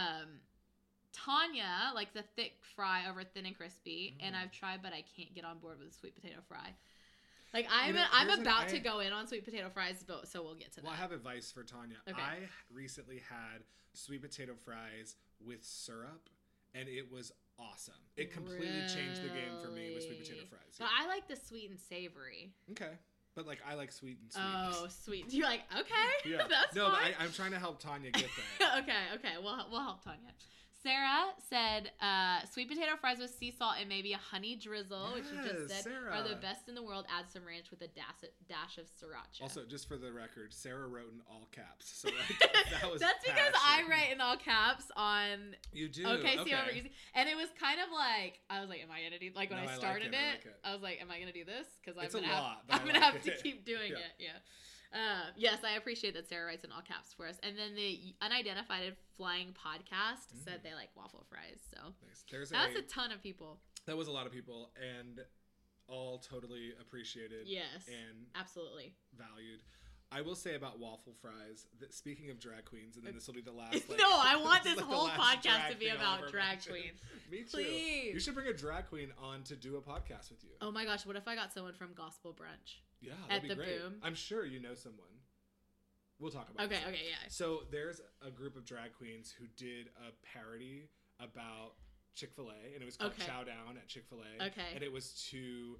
Speaker 1: Tanya likes the thick fry over thin and crispy, and I've tried, but I can't get on board with the sweet potato fry. Like I'm about to go in on sweet potato fries, but so we'll get to that.
Speaker 3: Well, I have advice for Tanya.
Speaker 1: Okay.
Speaker 3: I recently had sweet potato fries with syrup, and it was awesome. It completely changed the game for me with sweet potato fries.
Speaker 1: But I like the sweet and savory.
Speaker 3: Okay. But like I like sweet and sweet.
Speaker 1: Oh, sweet. You're like, okay,
Speaker 3: yeah.
Speaker 1: That's
Speaker 3: no,
Speaker 1: fine.
Speaker 3: but I'm trying to help Tanya get that.
Speaker 1: Okay. We'll help Tanya. Sarah said sweet potato fries with sea salt and maybe a honey drizzle, which you just said
Speaker 3: Sarah.
Speaker 1: are the best in the world. Add some ranch with a dash of sriracha.
Speaker 3: Also, just for the record, Sarah wrote in all caps. So like, that was
Speaker 1: That's because I write in all caps on
Speaker 3: You do?
Speaker 1: Okay.
Speaker 3: Okay.
Speaker 1: Over Easy. And it was kind of like, I was like, am I going to do, like when I started
Speaker 3: like it.
Speaker 1: I was like, am I going to do this? Because I'm
Speaker 3: It's
Speaker 1: going
Speaker 3: a lot,
Speaker 1: to have to keep doing it. Yeah. Yes, I appreciate that Sarah writes in all caps for us. And then the Unidentified Flying Podcast said they like waffle fries. So
Speaker 3: nice.
Speaker 1: That's a ton of people.
Speaker 3: That was a lot of people, and all totally appreciated.
Speaker 1: Yes,
Speaker 3: and
Speaker 1: absolutely
Speaker 3: valued. I will say about waffle fries that speaking of drag queens, and then this will be the last. Like,
Speaker 1: no, I want this
Speaker 3: like
Speaker 1: whole podcast to be about drag queens.
Speaker 3: Me too.
Speaker 1: Please.
Speaker 3: You should bring a drag queen on to do a podcast with you.
Speaker 1: Oh my gosh, what if I got someone from Gospel Brunch?
Speaker 3: Yeah,
Speaker 1: at
Speaker 3: that'd be
Speaker 1: the
Speaker 3: great.
Speaker 1: Boom.
Speaker 3: I'm sure you know someone. We'll talk about.
Speaker 1: Okay,
Speaker 3: this.
Speaker 1: okay, yeah.
Speaker 3: So there's a group of drag queens who did a parody about Chick-fil-A, and it was called Chow Down at Chick-fil-A.
Speaker 1: Okay.
Speaker 3: And it was to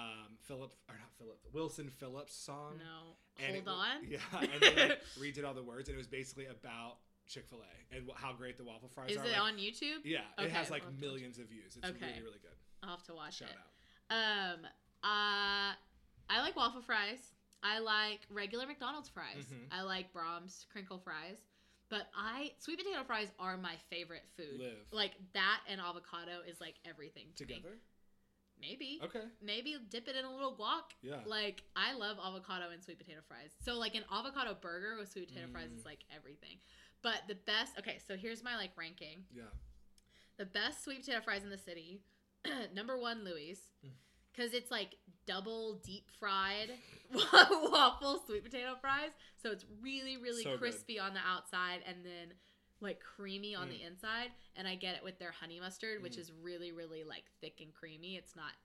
Speaker 3: Wilson Phillips' song.
Speaker 1: No.
Speaker 3: And
Speaker 1: Hold on.
Speaker 3: Yeah, and they like, redid all the words, and it was basically about Chick-fil-A and how great the waffle fries are.
Speaker 1: Is it on YouTube?
Speaker 3: Yeah,
Speaker 1: okay,
Speaker 3: it has like millions of views. It's
Speaker 1: okay.
Speaker 3: really, really good.
Speaker 1: I'll have to watch
Speaker 3: Shout
Speaker 1: it.
Speaker 3: out.
Speaker 1: I like waffle fries. I like regular McDonald's fries.
Speaker 3: Mm-hmm.
Speaker 1: I like Brahms crinkle fries. But sweet potato fries are my favorite food. Like that and avocado is like everything to
Speaker 3: together.
Speaker 1: Me. Maybe.
Speaker 3: Okay.
Speaker 1: Maybe dip it in a little guac.
Speaker 3: Yeah.
Speaker 1: Like I love avocado and sweet potato fries. So like an avocado burger with sweet potato fries is like everything. But the best. Okay, so here's my like ranking.
Speaker 3: Yeah.
Speaker 1: The best sweet potato fries in the city. Number 1, Louis. Because it's like double deep fried waffle sweet potato fries. So it's really, really
Speaker 3: so
Speaker 1: crispy on the outside and then like creamy on the inside. And I get it with their honey mustard, which is really, really like thick and creamy. It's not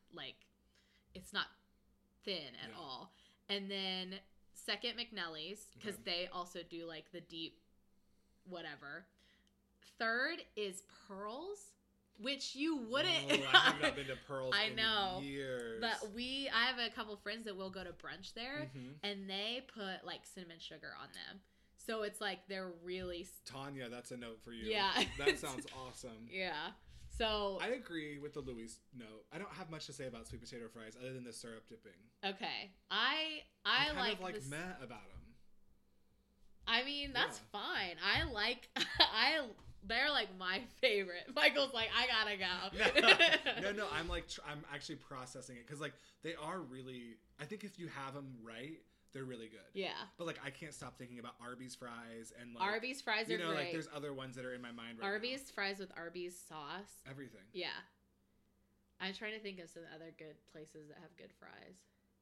Speaker 1: thin at all. And then second, McNelly's, because they also do like the deep whatever. Third is Pearls. Which you wouldn't.
Speaker 3: Oh, I have not been to Pearls in years.
Speaker 1: But I have a couple friends that will go to brunch there, and they put like cinnamon sugar on them. So it's like they're really.
Speaker 3: Tanya, that's a note for you.
Speaker 1: Yeah.
Speaker 3: That sounds awesome.
Speaker 1: Yeah. So.
Speaker 3: I agree with the Louis note. I don't have much to say about sweet potato fries other than the syrup dipping.
Speaker 1: Okay. I
Speaker 3: kind of like meh about them.
Speaker 1: I mean, that's fine. They're like my favorite. Michael's like, I gotta go.
Speaker 3: No. I'm actually processing it because like they are really. I think if you have them right, they're really good.
Speaker 1: Yeah.
Speaker 3: But like I can't stop thinking about Arby's fries and like
Speaker 1: Arby's fries are great.
Speaker 3: Like there's other ones that are in my mind right
Speaker 1: Arby's
Speaker 3: now.
Speaker 1: fries with Arby's sauce.
Speaker 3: Everything.
Speaker 1: Yeah. I'm trying to think of some other good places that have good fries.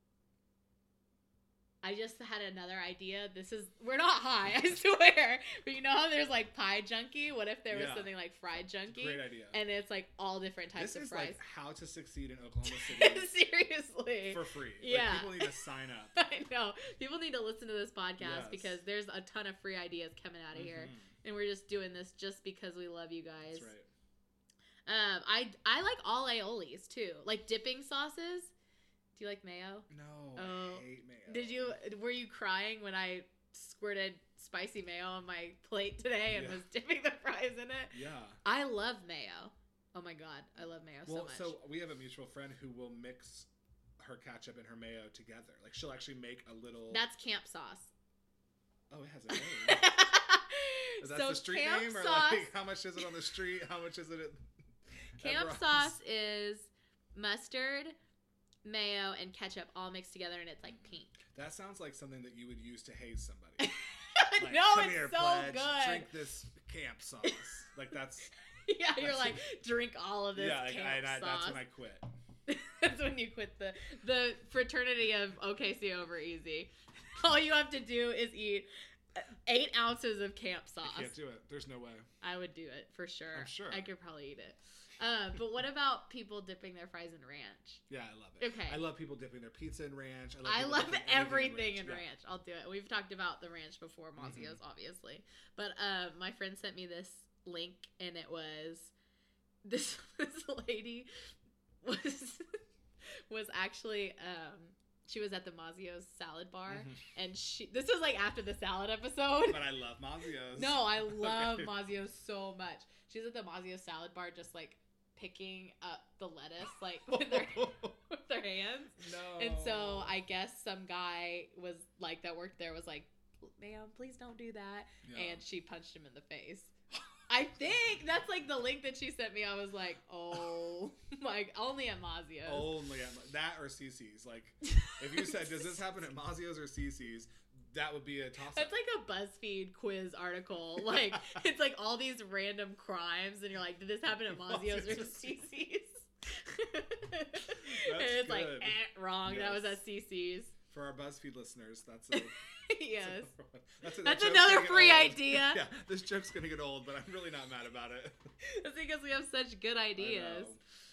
Speaker 1: I just had another idea. We're not high, I swear. But you know how there's like pie junkie? What if there was something like fried junkie?
Speaker 3: Great idea.
Speaker 1: And it's like all different types of fries.
Speaker 3: This is like how to succeed in Oklahoma City.
Speaker 1: Seriously.
Speaker 3: For free.
Speaker 1: Yeah.
Speaker 3: Like, people need to sign up.
Speaker 1: I know. People need to listen to this podcast because there's a ton of free ideas coming out of here. And we're just doing this just because we love you guys.
Speaker 3: That's right.
Speaker 1: I like all aiolis too. Like dipping sauces. Do you like mayo?
Speaker 3: No, I hate mayo.
Speaker 1: Were you crying when I squirted spicy mayo on my plate today and was dipping the fries in it?
Speaker 3: Yeah.
Speaker 1: I love mayo. Oh my God. I love mayo so much.
Speaker 3: So we have a mutual friend who will mix her ketchup and her mayo together. Like she'll actually make a little...
Speaker 1: That's camp sauce.
Speaker 3: Oh, it has a name. Is that the street name? Or like how much is it on the street? How much is it at
Speaker 1: Camp sauce is mustard, mayo, and ketchup all mixed together, and it's like pink.
Speaker 3: That sounds like something that you would use to haze somebody. Like,
Speaker 1: no,
Speaker 3: come
Speaker 1: it's
Speaker 3: here,
Speaker 1: so
Speaker 3: pledge,
Speaker 1: good.
Speaker 3: Drink this camp sauce. Like that's.
Speaker 1: Yeah, you're like, drink all of this camp sauce.
Speaker 3: That's when I quit.
Speaker 1: That's when you quit the fraternity of OKC over easy. All you have to do is eat 8 ounces of camp sauce.
Speaker 3: I can't do it. There's no way.
Speaker 1: I would do it for sure.
Speaker 3: I'm sure.
Speaker 1: I could probably eat it. But what about people dipping their fries in ranch?
Speaker 3: Yeah, I love it.
Speaker 1: Okay.
Speaker 3: I love people dipping their pizza in ranch.
Speaker 1: I love everything in ranch. I'll do it. We've talked about the ranch before, Mazio's, obviously. But my friend sent me this link, and it was this lady was actually she was at the Mazio's salad bar, and this was like after the salad episode.
Speaker 3: But I love Mazio's.
Speaker 1: No, I love Mazio's so much. She's at the Mazio's salad bar, just like picking up the lettuce like with their hands. No. And so I guess some guy was like that worked there was like, "Ma'am, please don't do that," and she punched him in the face. I think that's like the link that she sent me. I was like, oh, like only at Mazio's.
Speaker 3: Only at that or CC's. Like, if you said, does this happen at Mazio's or CC's? That would be a toss-up.
Speaker 1: It's like a BuzzFeed quiz article. Like, it's like all these random crimes, and you're like, did this happen at Mazio's or CC's? And it's like, wrong. Yes. That was at CC's.
Speaker 3: For our BuzzFeed listeners, that's a...
Speaker 1: yes.
Speaker 3: That's
Speaker 1: another free idea.
Speaker 3: Yeah, this joke's going to get old, but I'm really not mad about it.
Speaker 1: That's because we have such good ideas.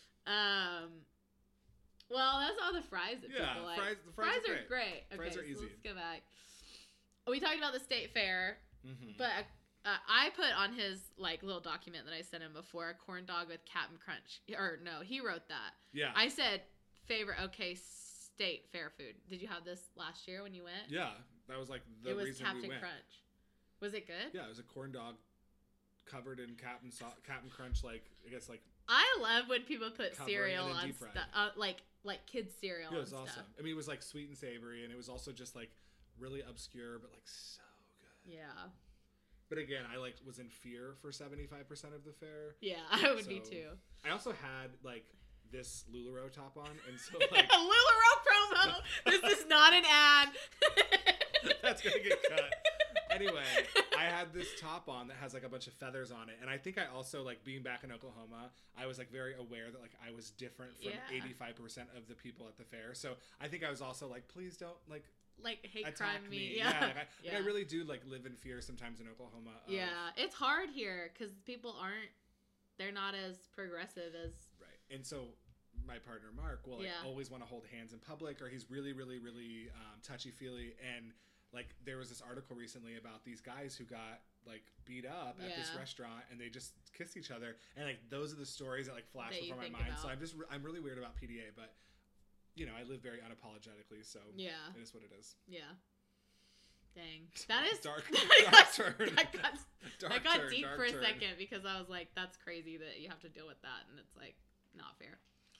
Speaker 1: Well, that's all the fries that people like.
Speaker 3: The fries are great.
Speaker 1: Okay,
Speaker 3: fries are easy.
Speaker 1: So let's go back. We talked about the state fair,
Speaker 3: mm-hmm.
Speaker 1: but I put on his like little document that I sent him before a corn dog with Captain Crunch. Or no, he wrote that.
Speaker 3: Yeah.
Speaker 1: I said favorite state fair food. Did you have this last year when you went?
Speaker 3: Yeah, that was like the reason we went.
Speaker 1: It was Captain Crunch. Was it good?
Speaker 3: Yeah, it was a corn dog covered in Captain Crunch, like I guess like.
Speaker 1: I love when people put cereal on stuff, like kids cereal.
Speaker 3: Yeah, it was
Speaker 1: and
Speaker 3: awesome.
Speaker 1: Stuff.
Speaker 3: I mean, it was like sweet and savory, and it was also just like really obscure, but like so good.
Speaker 1: Yeah.
Speaker 3: But again, I like was in fear for 75% of the fair.
Speaker 1: Yeah, I would be too.
Speaker 3: I also had like this LuLaRoe top on, and so like
Speaker 1: LuLaRoe promo. This is not an ad.
Speaker 3: That's gonna get cut. Anyway, I had this top on that has like a bunch of feathers on it, and I think I also like being back in Oklahoma, I was like very aware that like I was different from 85% of the people at the fair. So I think I was also like, please don't like
Speaker 1: hate crime me.
Speaker 3: Yeah, I really do like live in fear sometimes in Oklahoma.
Speaker 1: Yeah, it's hard here because people they're not as progressive as
Speaker 3: right. And so my partner Mark will always want to hold hands in public, or he's really, really, really touchy feely. And like there was this article recently about these guys who got like beat up at this restaurant, and they just kissed each other. And like those are the stories that like flash before my mind. So I'm really weird about PDA, but you know I live very unapologetically. So it is what it is.
Speaker 1: Yeah. Dang, that is
Speaker 3: dark turn.
Speaker 1: That got deep for a second because I was like, that's crazy that you have to deal with that, and it's like not fair.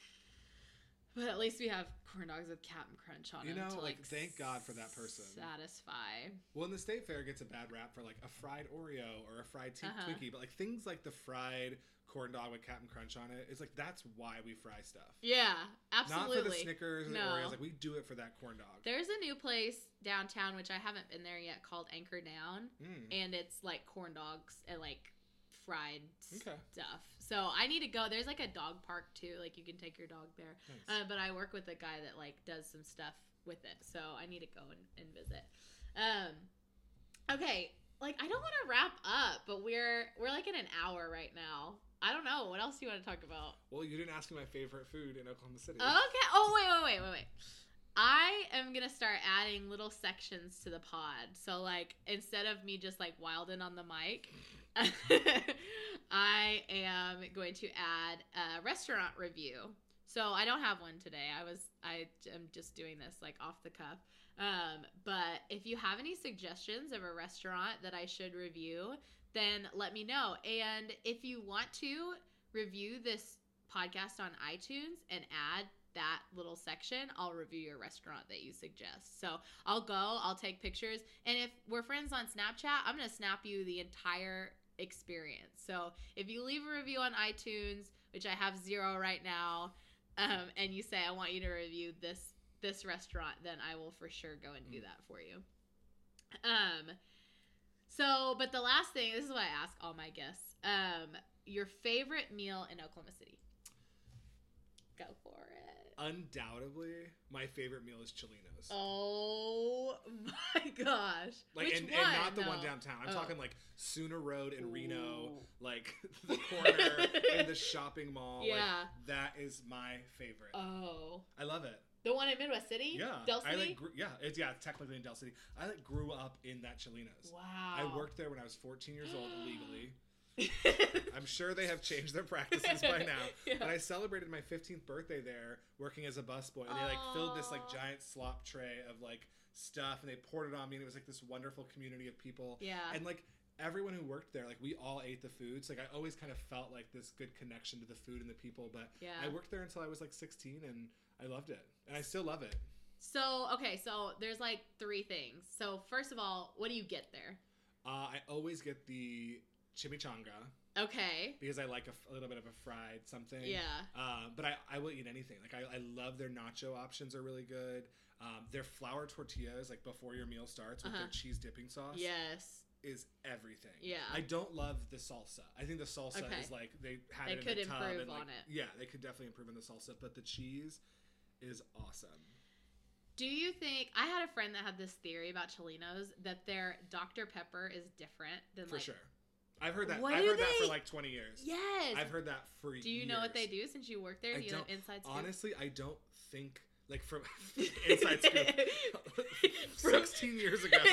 Speaker 1: But at least we have corn dogs with Captain Crunch on them.
Speaker 3: You know,
Speaker 1: to,
Speaker 3: like thank God for that person.
Speaker 1: Satisfy.
Speaker 3: Well, and the state fair gets a bad rap for like a fried Oreo or a fried Twinkie, but like things like the fried corn dog with Captain Crunch on it, it's like that's why we fry stuff.
Speaker 1: Yeah, absolutely.
Speaker 3: Not for the Snickers and the Oreos. Like we do it for that corn dog.
Speaker 1: There's a new place downtown which I haven't been there yet called Anchor Down, and it's like corn dogs and like fried stuff. So I need to go. There's like a dog park too. Like you can take your dog there. Nice. But I work with a guy that like does some stuff with it. So I need to go and visit. Okay. Like I don't want to wrap up, but we're like in an hour right now. I don't know. What else do you want to talk about?
Speaker 3: Well, you didn't ask me my favorite food in Oklahoma City.
Speaker 1: Okay. Oh, wait. I am going to start adding little sections to the pod. So, like, instead of me just, like, wilding on the mic, I am going to add a restaurant review. So, I don't have one today. I am just doing this, like, off the cuff. But if you have any suggestions of a restaurant that I should review, then let me know. And if you want to review this podcast on iTunes and add that little section, I'll review your restaurant that you suggest. So I'll take pictures. And if we're friends on Snapchat, I'm going to snap you the entire experience. So if you leave a review on iTunes, which I have 0 right now, and you say, I want you to review this restaurant, then I will for sure go and do that for you. So, but the last thing, this is what I ask all my guests. Your favorite meal in Oklahoma City? Go for it.
Speaker 3: Undoubtedly, my favorite meal is Cholinos.
Speaker 1: Oh my gosh.
Speaker 3: Like,
Speaker 1: Which
Speaker 3: and
Speaker 1: one?
Speaker 3: not the one downtown. I'm talking like Sooner Road in Reno, like the corner in the shopping mall.
Speaker 1: Yeah.
Speaker 3: Like, that is my favorite.
Speaker 1: Oh.
Speaker 3: I love it.
Speaker 1: The one in Midwest City?
Speaker 3: Yeah.
Speaker 1: Del City?
Speaker 3: It's technically in Del City. I grew up in that Cholinos.
Speaker 1: Wow.
Speaker 3: I worked there when I was 14 years old illegally. I'm sure they have changed their practices by now. Yeah. But I celebrated my 15th birthday there working as a busboy, and they like filled this like giant slop tray of like stuff, and they poured it on me, and it was like this wonderful community of people.
Speaker 1: Yeah.
Speaker 3: And like everyone who worked there, like we all ate the food. So like I always kind of felt like this good connection to the food and the people. But I worked there until I was like 16, and I loved it, and I still love it.
Speaker 1: So there's like 3 things. So first of all, what do you get there?
Speaker 3: I always get the chimichanga.
Speaker 1: Okay.
Speaker 3: Because I like a little bit of a fried something.
Speaker 1: Yeah.
Speaker 3: But I will eat anything. Like I love their nacho options are really good. Their flour tortillas, like before your meal starts with their cheese dipping sauce.
Speaker 1: Yes.
Speaker 3: Is everything.
Speaker 1: Yeah.
Speaker 3: I don't love the salsa. I think the salsa is like they had it in
Speaker 1: could
Speaker 3: the tub
Speaker 1: improve
Speaker 3: and like,
Speaker 1: on it.
Speaker 3: Yeah, they could definitely improve on the salsa, but the cheese is awesome.
Speaker 1: Do you think I had a friend that had this theory about Cholinos that their Dr. Pepper is different than
Speaker 3: For
Speaker 1: like
Speaker 3: sure. I've heard that.
Speaker 1: What
Speaker 3: I've
Speaker 1: do
Speaker 3: heard that
Speaker 1: they-
Speaker 3: for like 20 years.
Speaker 1: Yes.
Speaker 3: I've heard that for years.
Speaker 1: Do you know what they do since you work there? Do you have inside scoop?
Speaker 3: Honestly, I don't think like from inside scoop 16 years ago.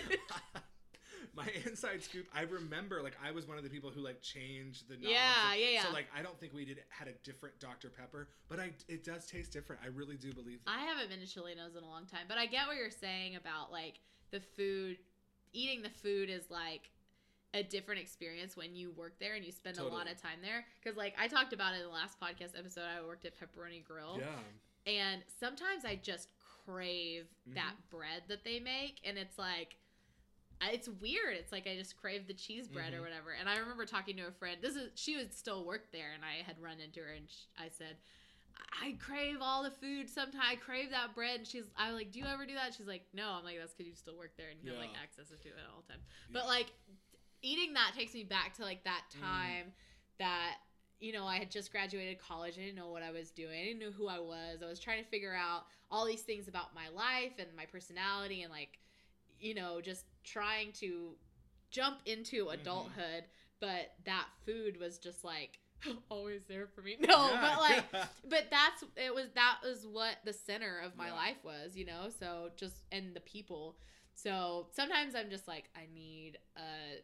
Speaker 3: My inside scoop, I remember, like, I was one of the people who, like, changed the knobs.
Speaker 1: Yeah.
Speaker 3: So, like, I don't think we had a different Dr. Pepper, but it does taste different. I really do believe that.
Speaker 1: I haven't been to Cholinos in a long time, but I get what you're saying about, like, the food. Eating the food is, like, a different experience when you work there and you spend a lot of time there. Because, like, I talked about it in the last podcast episode. I worked at Pepperoni Grill.
Speaker 3: Yeah.
Speaker 1: And sometimes I just crave that bread that they make, and it's like, it's weird. It's like I just crave the cheese bread or whatever. And I remember talking to a friend. She would still work there, and I had run into her, and I said, I crave all the food sometimes. I crave that bread. And I was like, do you ever do that? She's like, no. I'm like, that's because you still work there and you have, like, access to it all the time. Yeah. But, like, eating that takes me back to, like, that time that, you know, I had just graduated college. I didn't know what I was doing. I didn't know who I was. I was trying to figure out all these things about my life and my personality and, like, you know, just trying to jump into adulthood. But that food was just, like, always there for me. No, but, like, but that was what the center of my life was, you know? So just, and the people. So sometimes I'm just like, I need a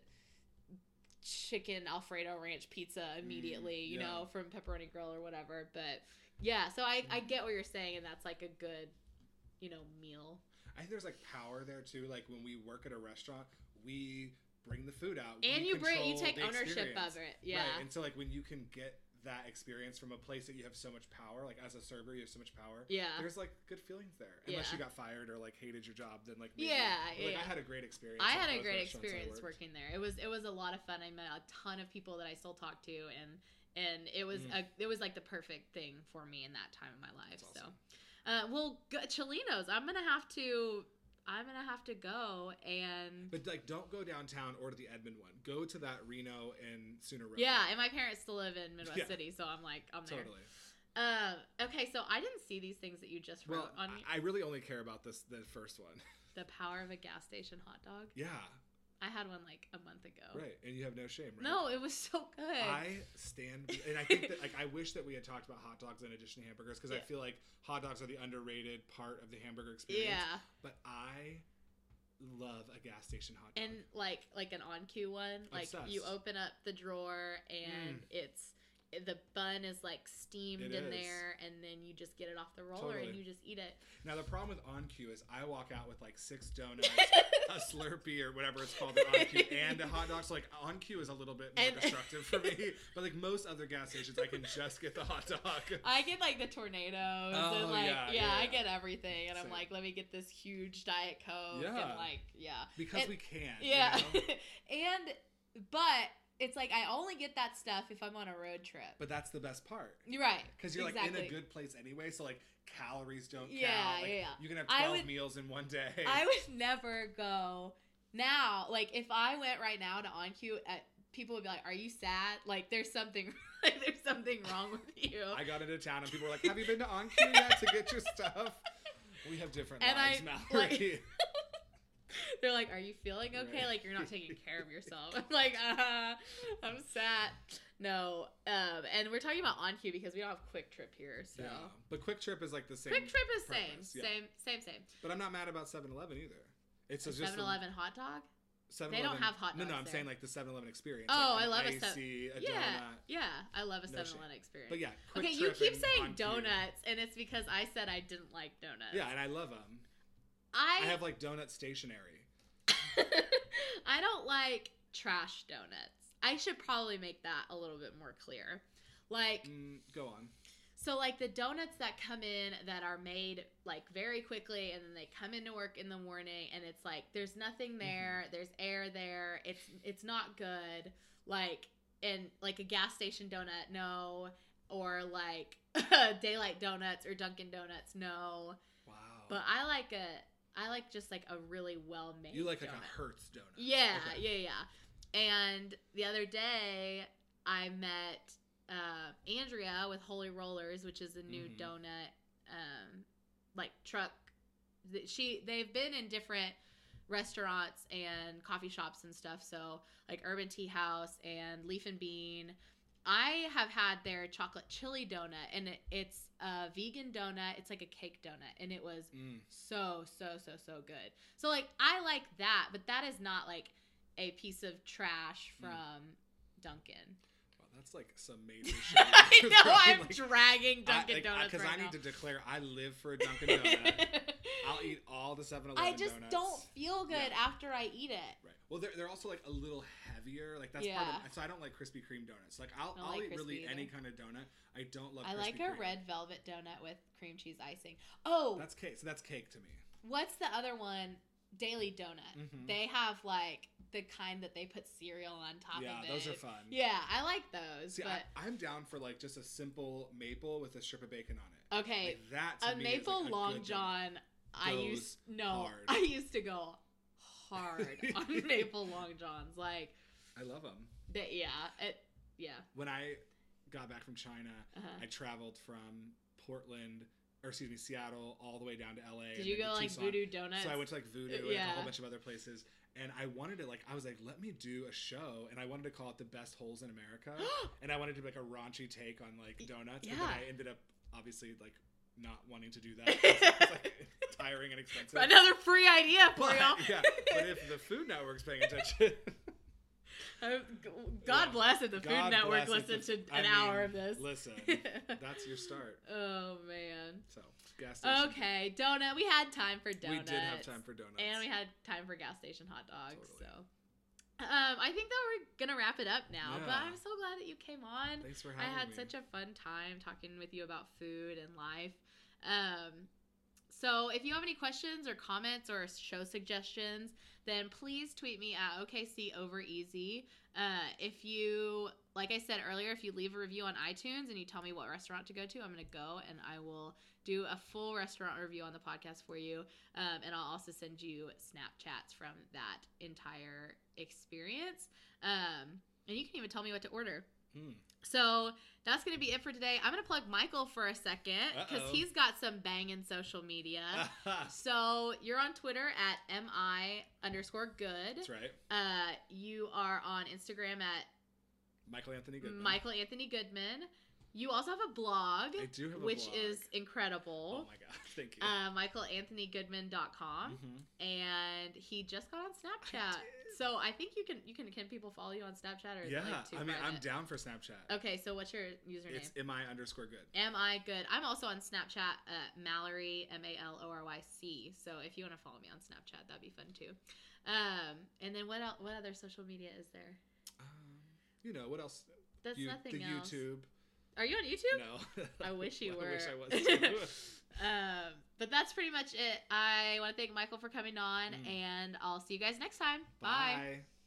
Speaker 1: chicken Alfredo ranch pizza immediately, you know, from Pepperoni Grill or whatever. But yeah, so I get what you're saying, and that's like a good, you know, meal.
Speaker 3: I think there's like power there too. Like when we work at a restaurant, we bring the food out,
Speaker 1: and you take ownership of it. Yeah,
Speaker 3: right. And so like when you can get that experience from a place that you have so much power, like as a server you have so much power, there's like good feelings there, unless you got fired or like hated your job, then like maybe, I had a great experience.
Speaker 1: I had a great experience working there. It was a lot of fun. I met a ton of people that I still talk to, and it was it was like the perfect thing for me in that time of my life. Awesome. So well, Cholinos, I'm gonna have to go, and
Speaker 3: but like don't go downtown or to the Edmond one. Go to that Reno and Sooner Road.
Speaker 1: Yeah, and my parents still live in Midwest City, so I'm like, I'm there.
Speaker 3: Totally.
Speaker 1: Okay, so I didn't see these things that you just wrote on.
Speaker 3: I really only care about the first one.
Speaker 1: The power of a gas station hot dog.
Speaker 3: Yeah.
Speaker 1: I had one like a month ago.
Speaker 3: Right, and you have no shame, right?
Speaker 1: No, it was so good.
Speaker 3: I stand, and I think that like I wish that we had talked about hot dogs in addition to hamburgers, because I feel like hot dogs are the underrated part of the hamburger experience. Yeah. But I love a gas station hot dog.
Speaker 1: And like an on-cue one, like you open up the drawer and the bun is like steamed in there, and then you just get it off the roller and you just eat it.
Speaker 3: Now the problem with on-cue is I walk out with like 6 donuts, a Slurpee or whatever it's called, an on-cue, and a hot dog. So like on-cue is a little bit more destructive for me. But like most other gas stations, I can just get the hot dog.
Speaker 1: I get like the tornadoes and like I get everything, and I'm like, let me get this huge Diet Coke and like
Speaker 3: because we can.
Speaker 1: Yeah,
Speaker 3: you know?
Speaker 1: but it's like I only get that stuff if I'm on a road trip.
Speaker 3: But that's the best part.
Speaker 1: You're right.
Speaker 3: Because you're like in a good place anyway, so like calories don't count. Like, you can have 12 meals in one day.
Speaker 1: I would never go now. Like if I went right now to on-cue, people would be like, "Are you sad? Like there's something wrong with you."
Speaker 3: I got into town and people were like, "Have you been to on-cue yet to get your stuff?" We have different lives, Mallory.
Speaker 1: They're like, "Are you feeling okay? Right. Like you're not taking care of yourself." I'm like, I'm sad. No, and we're talking about on-cue because we don't have Quick Trip here. So,
Speaker 3: but Quick Trip is like the same.
Speaker 1: Quick Trip is
Speaker 3: premise.
Speaker 1: same.
Speaker 3: But I'm not mad about 7-Eleven either. It's just
Speaker 1: 7-Eleven hot dog.
Speaker 3: 7-Eleven,
Speaker 1: they don't have hot dogs.
Speaker 3: No, I'm saying like the 7-Eleven experience.
Speaker 1: Oh,
Speaker 3: like
Speaker 1: I love
Speaker 3: a donut.
Speaker 1: Yeah, I love a 7-Eleven experience.
Speaker 3: But
Speaker 1: Quick Trip you keep saying donuts, and it's because I said I didn't like donuts.
Speaker 3: Yeah, and I love them. I have like donut stationery.
Speaker 1: I don't like trash donuts. I should probably make that a little bit more clear. Like,
Speaker 3: go on.
Speaker 1: So, like, the donuts that come in that are made, like, very quickly, and then they come into work in the morning, and it's like, there's nothing there, there's air there, it's not good, like, and, like, a gas station donut, no, or, like, Daylight Donuts or Dunkin' Donuts, no.
Speaker 3: Wow.
Speaker 1: But I like just, like, a really well-made
Speaker 3: You like
Speaker 1: donut.
Speaker 3: a Hertz donut.
Speaker 1: Yeah,
Speaker 3: okay.
Speaker 1: yeah. And the other day, I met Andrea with Holy Rollers, which is a new donut like truck. They've been in different restaurants and coffee shops and stuff, so like Urban Tea House and Leaf and Bean. I have had their chocolate chili donut, and it's a vegan donut. It's like a cake donut, and it was so good. So like I like that, but that is not like a piece of trash from Dunkin'.
Speaker 3: That's like some major shit.
Speaker 1: I know, I'm like, dragging Dunkin' Donuts
Speaker 3: because
Speaker 1: right
Speaker 3: I need
Speaker 1: now.
Speaker 3: to declare I live for a Dunkin' Donut. I'll eat all the 7-Eleven
Speaker 1: I just
Speaker 3: donuts.
Speaker 1: don't feel good after I eat it.
Speaker 3: Right. Well, they're also like a little heavier. Like that's part of. So I don't like Krispy Kreme donuts. Like I'll eat really any kind of donut. I don't love.
Speaker 1: I
Speaker 3: Krispy
Speaker 1: like
Speaker 3: Kreme.
Speaker 1: a red velvet donut with cream cheese icing. Oh,
Speaker 3: that's cake. So that's cake to me.
Speaker 1: What's the other one? Daily Donut. They have like the kind that they put cereal on top of it.
Speaker 3: Yeah, those are fun.
Speaker 1: Yeah, I like those.
Speaker 3: See,
Speaker 1: but
Speaker 3: I'm down for like just a simple maple with a strip of bacon on it.
Speaker 1: Okay,
Speaker 3: like that to
Speaker 1: a
Speaker 3: me
Speaker 1: maple
Speaker 3: is like
Speaker 1: Long
Speaker 3: a
Speaker 1: John. I used to go hard on maple Long Johns. Like
Speaker 3: I love them.
Speaker 1: Yeah.
Speaker 3: When I got back from China, I traveled from Seattle all the way down to LA.
Speaker 1: Did you go like
Speaker 3: Tucson.
Speaker 1: Voodoo Donuts?
Speaker 3: So I went to like Voodoo and a whole bunch of other places. And I wanted to I was like, let me do a show. And I wanted to call it The Best Holes in America. And I wanted to make a raunchy take on like donuts.
Speaker 1: Yeah.
Speaker 3: But then I ended up obviously like not wanting to do that. It's like tiring and expensive.
Speaker 1: Another free idea for y'all.
Speaker 3: Yeah. But if the Food Network's paying attention.
Speaker 1: God bless it. The Food Network listened to an hour of this.
Speaker 3: Listen, that's your start.
Speaker 1: Oh man.
Speaker 3: So gas station.
Speaker 1: Okay, donut. We had time for donuts.
Speaker 3: We did have time for donuts,
Speaker 1: and we had time for gas station hot dogs.
Speaker 3: Totally.
Speaker 1: So, I think that we're gonna wrap it up now.
Speaker 3: Yeah.
Speaker 1: But I'm so glad that you came on.
Speaker 3: Thanks for having me.
Speaker 1: I had such a fun time talking with you about food and life. So if you have any questions or comments or show suggestions, then please tweet me at OKCOverEasy. If you, like I said earlier, if you leave a review on iTunes and you tell me what restaurant to go to, I'm going to go and I will do a full restaurant review on the podcast for you. And I'll also send you Snapchats from that entire experience. And you can even tell me what to order. So that's going to be it for today. I'm going to plug Michael for a second because he's got some banging social media. So you're on Twitter at @mi_good.
Speaker 3: That's right.
Speaker 1: You are on Instagram at
Speaker 3: Michael Anthony Goodman.
Speaker 1: Michael Anthony Goodman. You also have a blog.
Speaker 3: I do have a
Speaker 1: which
Speaker 3: blog.
Speaker 1: is incredible.
Speaker 3: Oh my god, thank you.
Speaker 1: MichaelAnthonyGoodman.com. And he just got on Snapchat. So I think you can people follow you on Snapchat or
Speaker 3: yeah,
Speaker 1: like too
Speaker 3: I mean
Speaker 1: private?
Speaker 3: I'm down for Snapchat.
Speaker 1: Okay, so what's your username?
Speaker 3: It's MI_good.
Speaker 1: Am I good? I'm also on Snapchat Mallory MALORYC. So if you want to follow me on Snapchat, that'd be fun too. And then what other social media is there?
Speaker 3: What else?
Speaker 1: That's nothing
Speaker 3: the
Speaker 1: else.
Speaker 3: YouTube.
Speaker 1: Are you on YouTube?
Speaker 3: No.
Speaker 1: I wish you were.
Speaker 3: I wish I was too.
Speaker 1: But that's pretty much it. I want to thank Michael for coming on, and I'll see you guys next time. Bye.
Speaker 3: Bye.